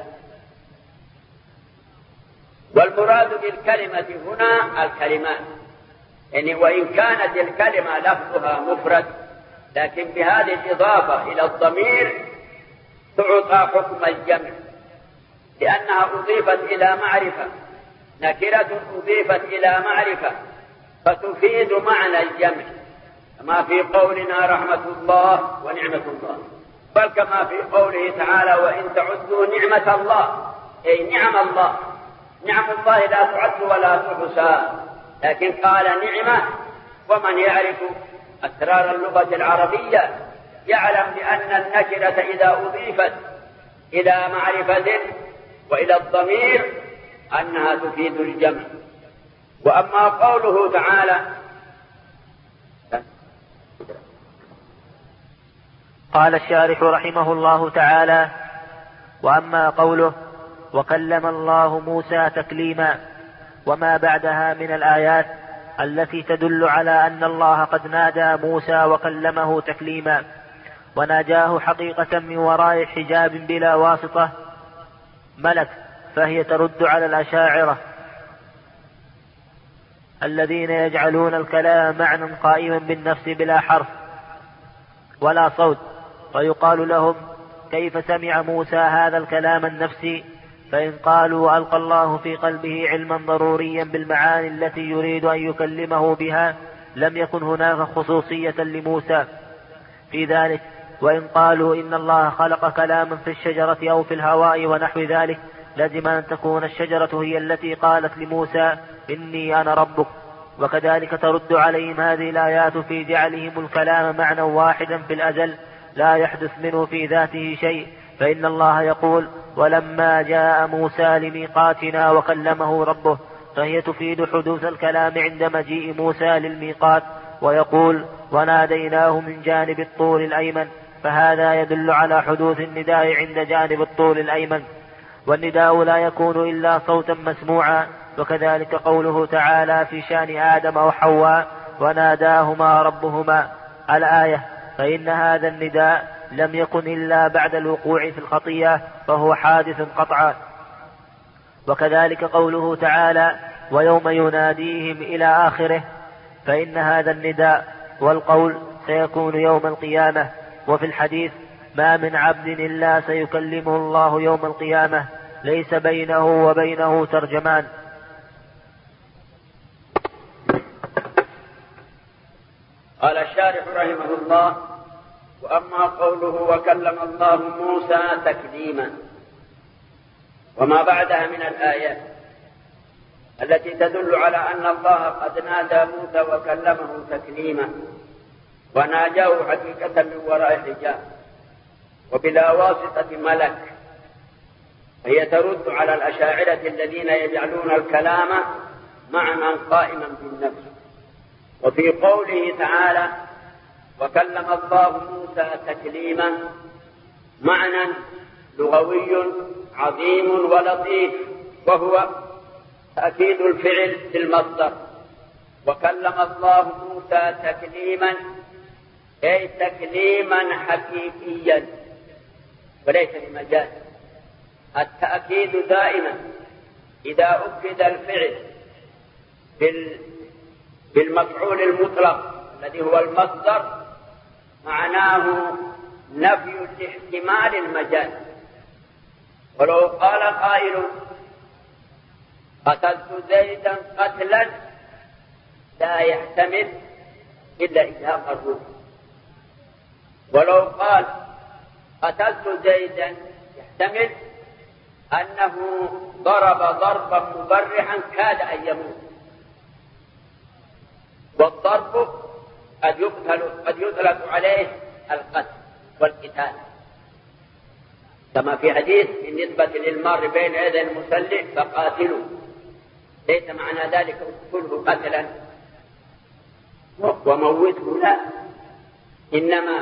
[SPEAKER 2] والمراد بالكلمة هنا الكلمات، يعني وإن كانت الكلمة لفظها مفرد، لكن بهذه الإضافة إلى الضمير تعطى حكم الجمع، لأنها أضيفت إلى معرفة، نكرة أضيفت إلى معرفة فتفيد معنى الجمع، كما في قولنا رحمة الله ونعمة الله، بل كما في قوله تعالى وإن تعدوا نعمة الله، أي نعم الله، نعم الله لا تعد ولا تحصى، لكن قال نعمة. ومن يعرف أسرار اللغة العربية يعلم بأن النكرة إذا أضيفت إلى معرفة وإلى الضمير أنها تفيد الجمع. وأما قوله تعالى
[SPEAKER 1] قال الشارح رحمه الله تعالى: وأما قوله وكلم الله موسى تكليما، وما بعدها من الآيات التي تدل على أن الله قد نادى موسى وكلمه تكليما، وناجاه حقيقة من وراء حجاب بلا واسطة ملك، فهي ترد على الأشاعرة الذين يجعلون الكلام معنى قائما بالنفس بلا حرف ولا صوت، فيقال لهم كيف سمع موسى هذا الكلام النفسي؟ فإن قالوا ألقى الله في قلبه علما ضروريا بالمعاني التي يريد أن يكلمه بها لم يكن هناك خصوصية لموسى في ذلك. وإن قالوا إن الله خلق كلاما في الشجرة أو في الهواء ونحو ذلك لازم أن تكون الشجرة هي التي قالت لموسى إني أنا ربك، وكذلك ترد عليهم هذه الآيات في جعلهم الكلام معنى واحدا في الأزل لا يحدث منه في ذاته شيء، فإن الله يقول ولما جاء موسى لميقاتنا وكلمه ربه، فهي تفيد حدوث الكلام عند مجيء موسى للميقات، ويقول وناديناه من جانب الطور الأيمن، فهذا يدل على حدوث النداء عند جانب الطور الأيمن، والنداء لا يكون إلا صوتا مسموعا. وكذلك قوله تعالى في شان آدم وحواء وناداهما ربهما الآية، فإن هذا النداء لم يكن إلا بعد الوقوع في الخطيئة فهو حادث قطعا. وكذلك قوله تعالى ويوم يناديهم إلى آخره، فإن هذا النداء والقول سيكون يوم القيامة. وفي الحديث ما من عبد إلا سيكلمه الله يوم القيامة ليس بينه وبينه ترجمان.
[SPEAKER 2] قال الشارح رحمه الله: وأما قوله وكلم الله موسى تكليما، وما بعدها من الآيات التي تدل على أن الله قد نادى موسى وكلمه تكليما، وناجاه حقيقة من وراء الحجاب وبلا واسطة ملك، هي ترد على الأشاعرة الذين يجعلون الكلام معنى قائما بالنفس. وفي قوله تعالى وكلم الله موسى تكليما معنى لغوي عظيم ولطيف، وهو تأكيد الفعل بالمصدر. وكلم الله موسى تكليما أي تكليما حقيقيا وليس بمجاز. التأكيد دائما إذا أكد الفعل بالمفعول المطلق الذي هو المصدر معناه نفي الاحتمال المجاز. ولو قال قائل قتلت زيدا قتلا لا يحتمل إلا إذا قرر. ولو قال قتلت زيدا يحتمل أنه ضرب ضربا مبرحا كاد أن يموت، والضرب قد يقتل قد يطلق عليه القتل والقتال، كما في حديث بالنسبة للمار بين يدي المسلح فقاتلوا، ليس معنى ذلك اقتله قتلا وموته، لا، إنما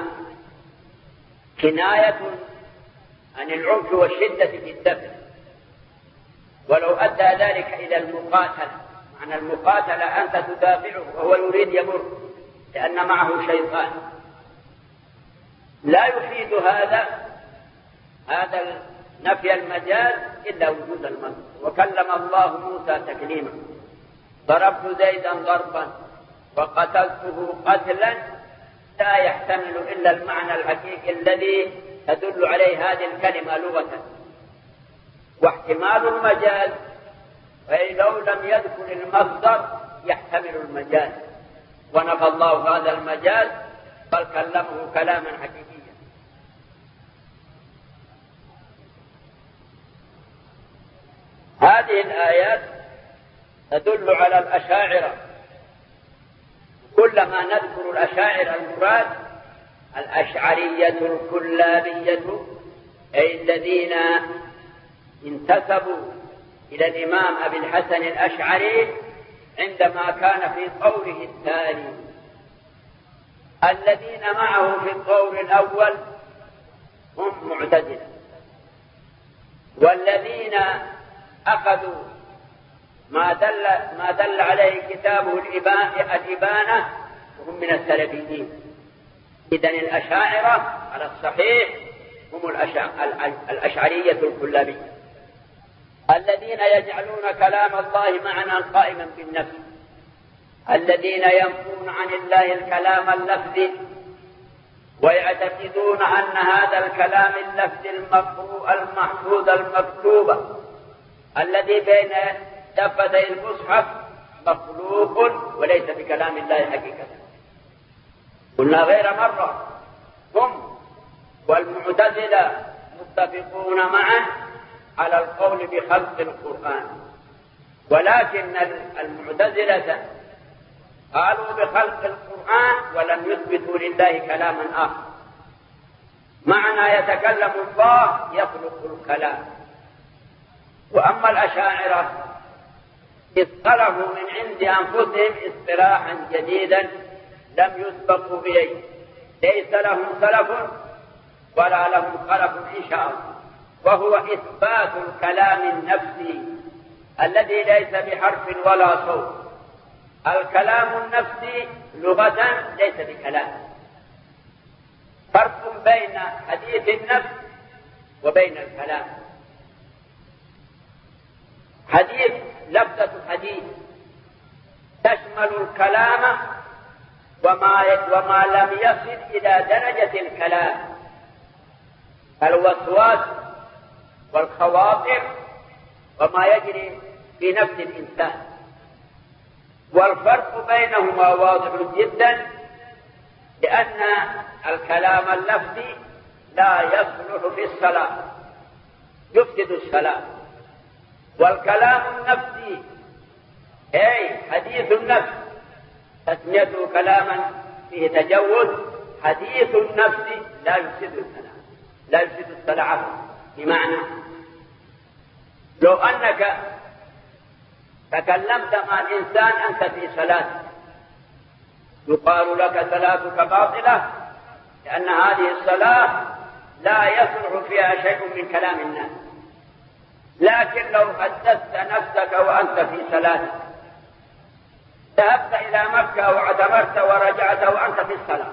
[SPEAKER 2] كناية عن العنف والشدة في الدفع. ولو أدى ذلك إلى المقاتلة، معنى المقاتلة أنت تدافعه وهو يريد يمر لأن معه شيطان، لا يفيد هذا هذا نفي المجاز إلا وجود المصدر. وكلم الله موسى تكليما، ضربت زيدا ضربا وقتلته قتلا لا يحتمل إلا المعنى الحقيقي الذي تدل عليه هذه الكلمة لغة. واحتمال المجاز أي لو لم يذكر المصدر يحتمل المجاز، ونفى الله هذا المجاز بل كلمه كلاما حقيقيا. هذه الآيات تدل على الأشاعرة. كلما نذكر الأشاعرة المراد الأشعرية الكلابية، أي الذين انتسبوا إلى الإمام أبي الحسن الأشعري عندما كان في قوله الثاني. الذين معه في القول الأول هم معتزلة، والذين أخذوا ما دل, ما دل عليه كتابه الإبانة وهم من السلفيين. إذن الأشاعرة على الصحيح هم الأشعرية الكلابية الذين يجعلون كلام الله معنى قائما بالنفس، الذين ينفون عن الله الكلام اللفظي ويعتقدون أن هذا الكلام اللفظي المقروء المحفوظ المكتوب الذي بين دفتي المصحف مخلوق وليس بكلام الله حقيقة. قلنا غير مرة هم والمعتزلة متفقون معه على القول بخلق القرآن، ولكن المعتزلة قالوا بخلق القرآن ولم يثبتوا لله كلاما آخر. معنى يتكلم الله يخلق الكلام. وأما الأشاعرة اصطلحوا من عند أنفسهم اصطلاحا جديدا لم يسبقوا إليه، ليس لهم سلف ولا لهم خلف إن شاء الله، وهو إثبات الكلام النفسي الذي ليس بحرف ولا صوت. الكلام النفسي لغة ليس بكلام. فرق بين حديث النفس وبين الكلام. حديث لفظة حديث تشمل الكلام وما وما لم يصل إلى درجة الكلام، الوسواس والخواطر وما يجري في نفس الإنسان. والفرق بينهما واضح جدا، لأن الكلام اللفظي لا يصلح في الصلاة، يفسد الصلاة. والكلام النفسي أي حديث النفس تسميته كلاما فيه تجوز، حديث النفس لا يفسد الكلام، لا يفسد الصلاة. بمعنى لو أنك تكلمت مع الإنسان أنت في صلاة يقال لك صلاتك باطلة، لأن هذه الصلاة لا يصلح فيها شيء من كلام الناس. لكن لو حدثت نفسك وأنت في صلاة، ذهبت إلى مكة واعتمرت ورجعت وأنت في الصلاة،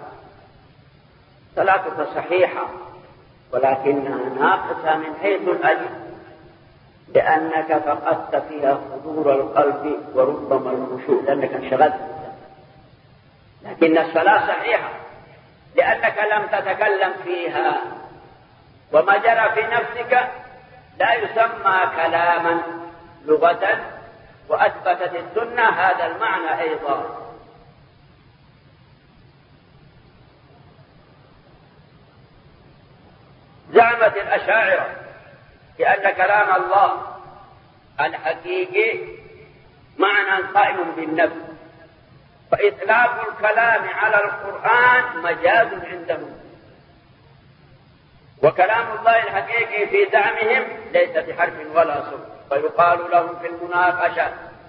[SPEAKER 2] صلاتك صحيحة ولكنها ناقصة من حيث الأجر، لأنك فقدت فيها حضور القلب وربما الخشوع لأنك انشغلت. لكن الصلاة صحيحة لأنك لم تتكلم فيها، وما جرى في نفسك لا يسمى كلاما لغة، وأثبتت السنة هذا المعنى أيضا. زعمت الأشاعرة بأن كلام الله الحقيقي معنى قائم بالنفس، فإطلاق الكلام على القرآن مجاز عندهم، وكلام الله الحقيقي في زعمهم ليس بحرف ولا صوت. فيقال لهم في المناقشة: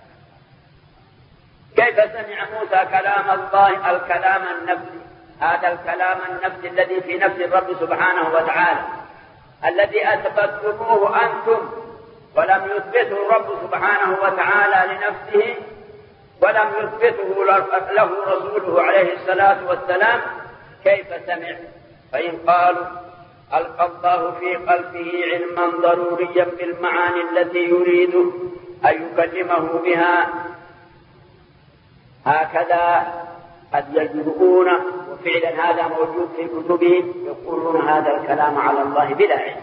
[SPEAKER 2] كيف سمع موسى كلام الله الكلام النفسي، هذا الكلام النفسي الذي في نفس الرب سبحانه وتعالى الذي أثبتموه أنتم ولم يثبته الرب سبحانه وتعالى لنفسه ولم يثبته له رسوله عليه الصلاة والسلام، كيف سمع؟ فإن قالوا ألقى الله في قلبه علما ضروريا بالمعاني التي يريد أن يكلمه بها، هكذا قد يجرؤون، وفعلا هذا موجود في كتبهم، يقولون هذا الكلام على الله بلا علم.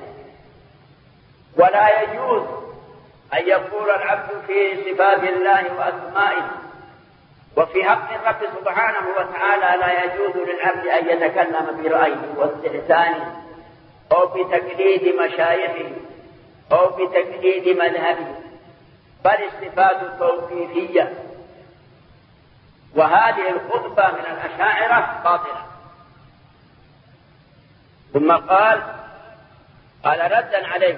[SPEAKER 2] ولا يجوز أن يقول العبد في صفات الله وأسمائه وفي حق الرب سبحانه وتعالى لا يجوز للعبد أن يتكلم برأيه واستحسانه أو بتقليد مشايخه أو بتقليد مذهبه، بل الصفات توقيفية. وهذه الخطبة من الأشاعرة باطلة. ثم قال قال ردا عليه: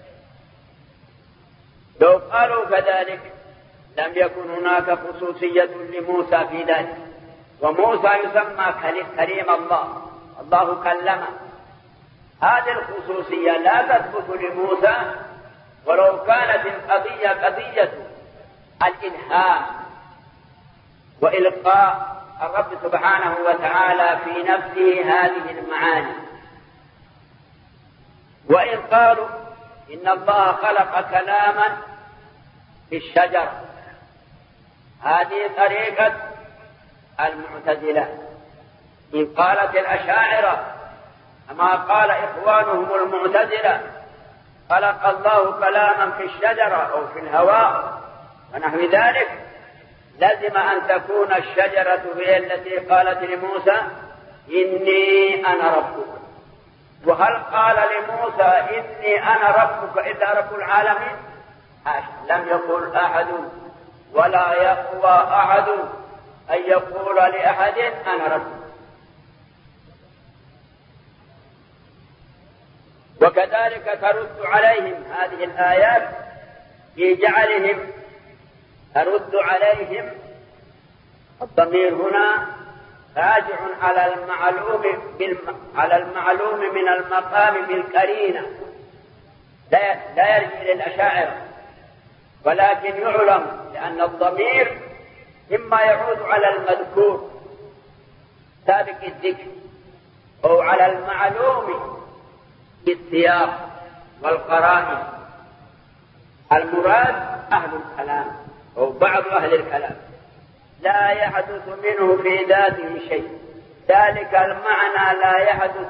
[SPEAKER 2] لو قالوا كذلك لم يكن هناك خصوصية لموسى في ذلك، وموسى يسمى كريم الله، الله كلمه. هذه الخصوصية لا تثبت لموسى، ولو كانت القضية قضية الإلهام وإلقاء الرب سبحانه وتعالى في نفسه هذه المعاني. وإن قالوا إن الله خلق كلاما في الشجر، هذه طريقة المعتزلة. إن قالت الأشاعرة كما قال إخوانهم المعتزلة خلق الله كلاما في الشجرة أو في الهواء ونحو ذلك، لازم أن تكون الشجرة هي التي قالت لموسى إني أنا ربك. وهل قال لموسى إني أنا ربك إلا رب العالمين؟ لم يقل أحد ولا يقوى أحد أن يقول لأحد أنا رب. وكذلك ترد عليهم هذه الآيات في جعلهم ترد عليهم. الضمير هنا راجع على المعلوم على المعلوم من المقام بالقرينة، لا يرجع للأشاعرة، ولكن يعلم لأن الضمير إما يعود على المذكور سابق الذكر أو على المعلوم بالسياق والقرائن. المراد أهل الكلام أو بعض أهل الكلام لا يحدث منه في ذاته شيء، ذلك المعنى لا يحدث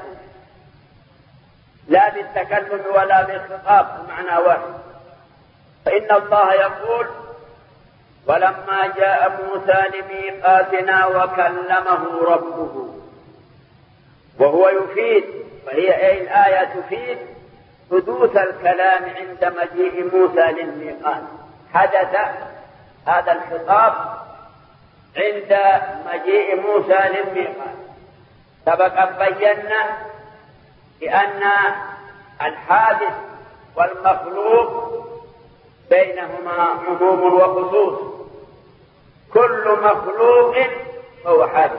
[SPEAKER 2] لا بالتكلم ولا بالخطاب، معنى واحد. فإن الله يقول ولما جاء موسى لميقاتنا وكلمه ربه، وهو يفيد، فهي أي الآية تفيد حدوث الكلام عند مجيء موسى للميقات. حدث هذا الخطاب عند مجيء موسى للميقات. سبق بينا بأن الحادث والمخلوق بينهما عموم وخصوص. كل مخلوق هو حادث،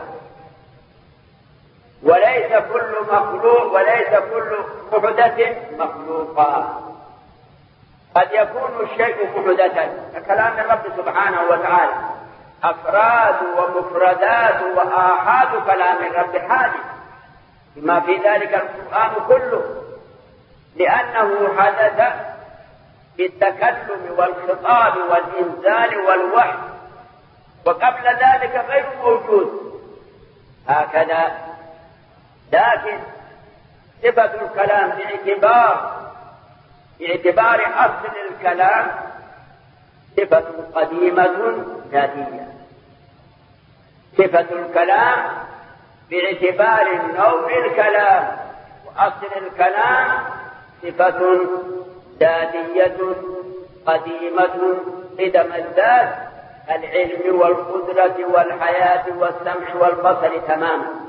[SPEAKER 2] وليس كل مخلوق وليس كل محدث مخلوقا. قد يكون الشيء محدثا ككلام الرب سبحانه وتعالى، أفراد ومفردات وآحاد كلام الرب حادث، بما في ذلك القرآن كله، لأنه حدث بالتكلم والخطاب والإنزال والوحي، وقبل ذلك غير موجود. هكذا. لكن صفة الكلام باعتبار باعتبار أصل الكلام صفة قديمة ذاتية. صفة الكلام باعتبار نوع الكلام وأصل الكلام صفة ذاتية قديمة قدم الذات، العلم والقدرة والحياة والسمع والبصر تماما.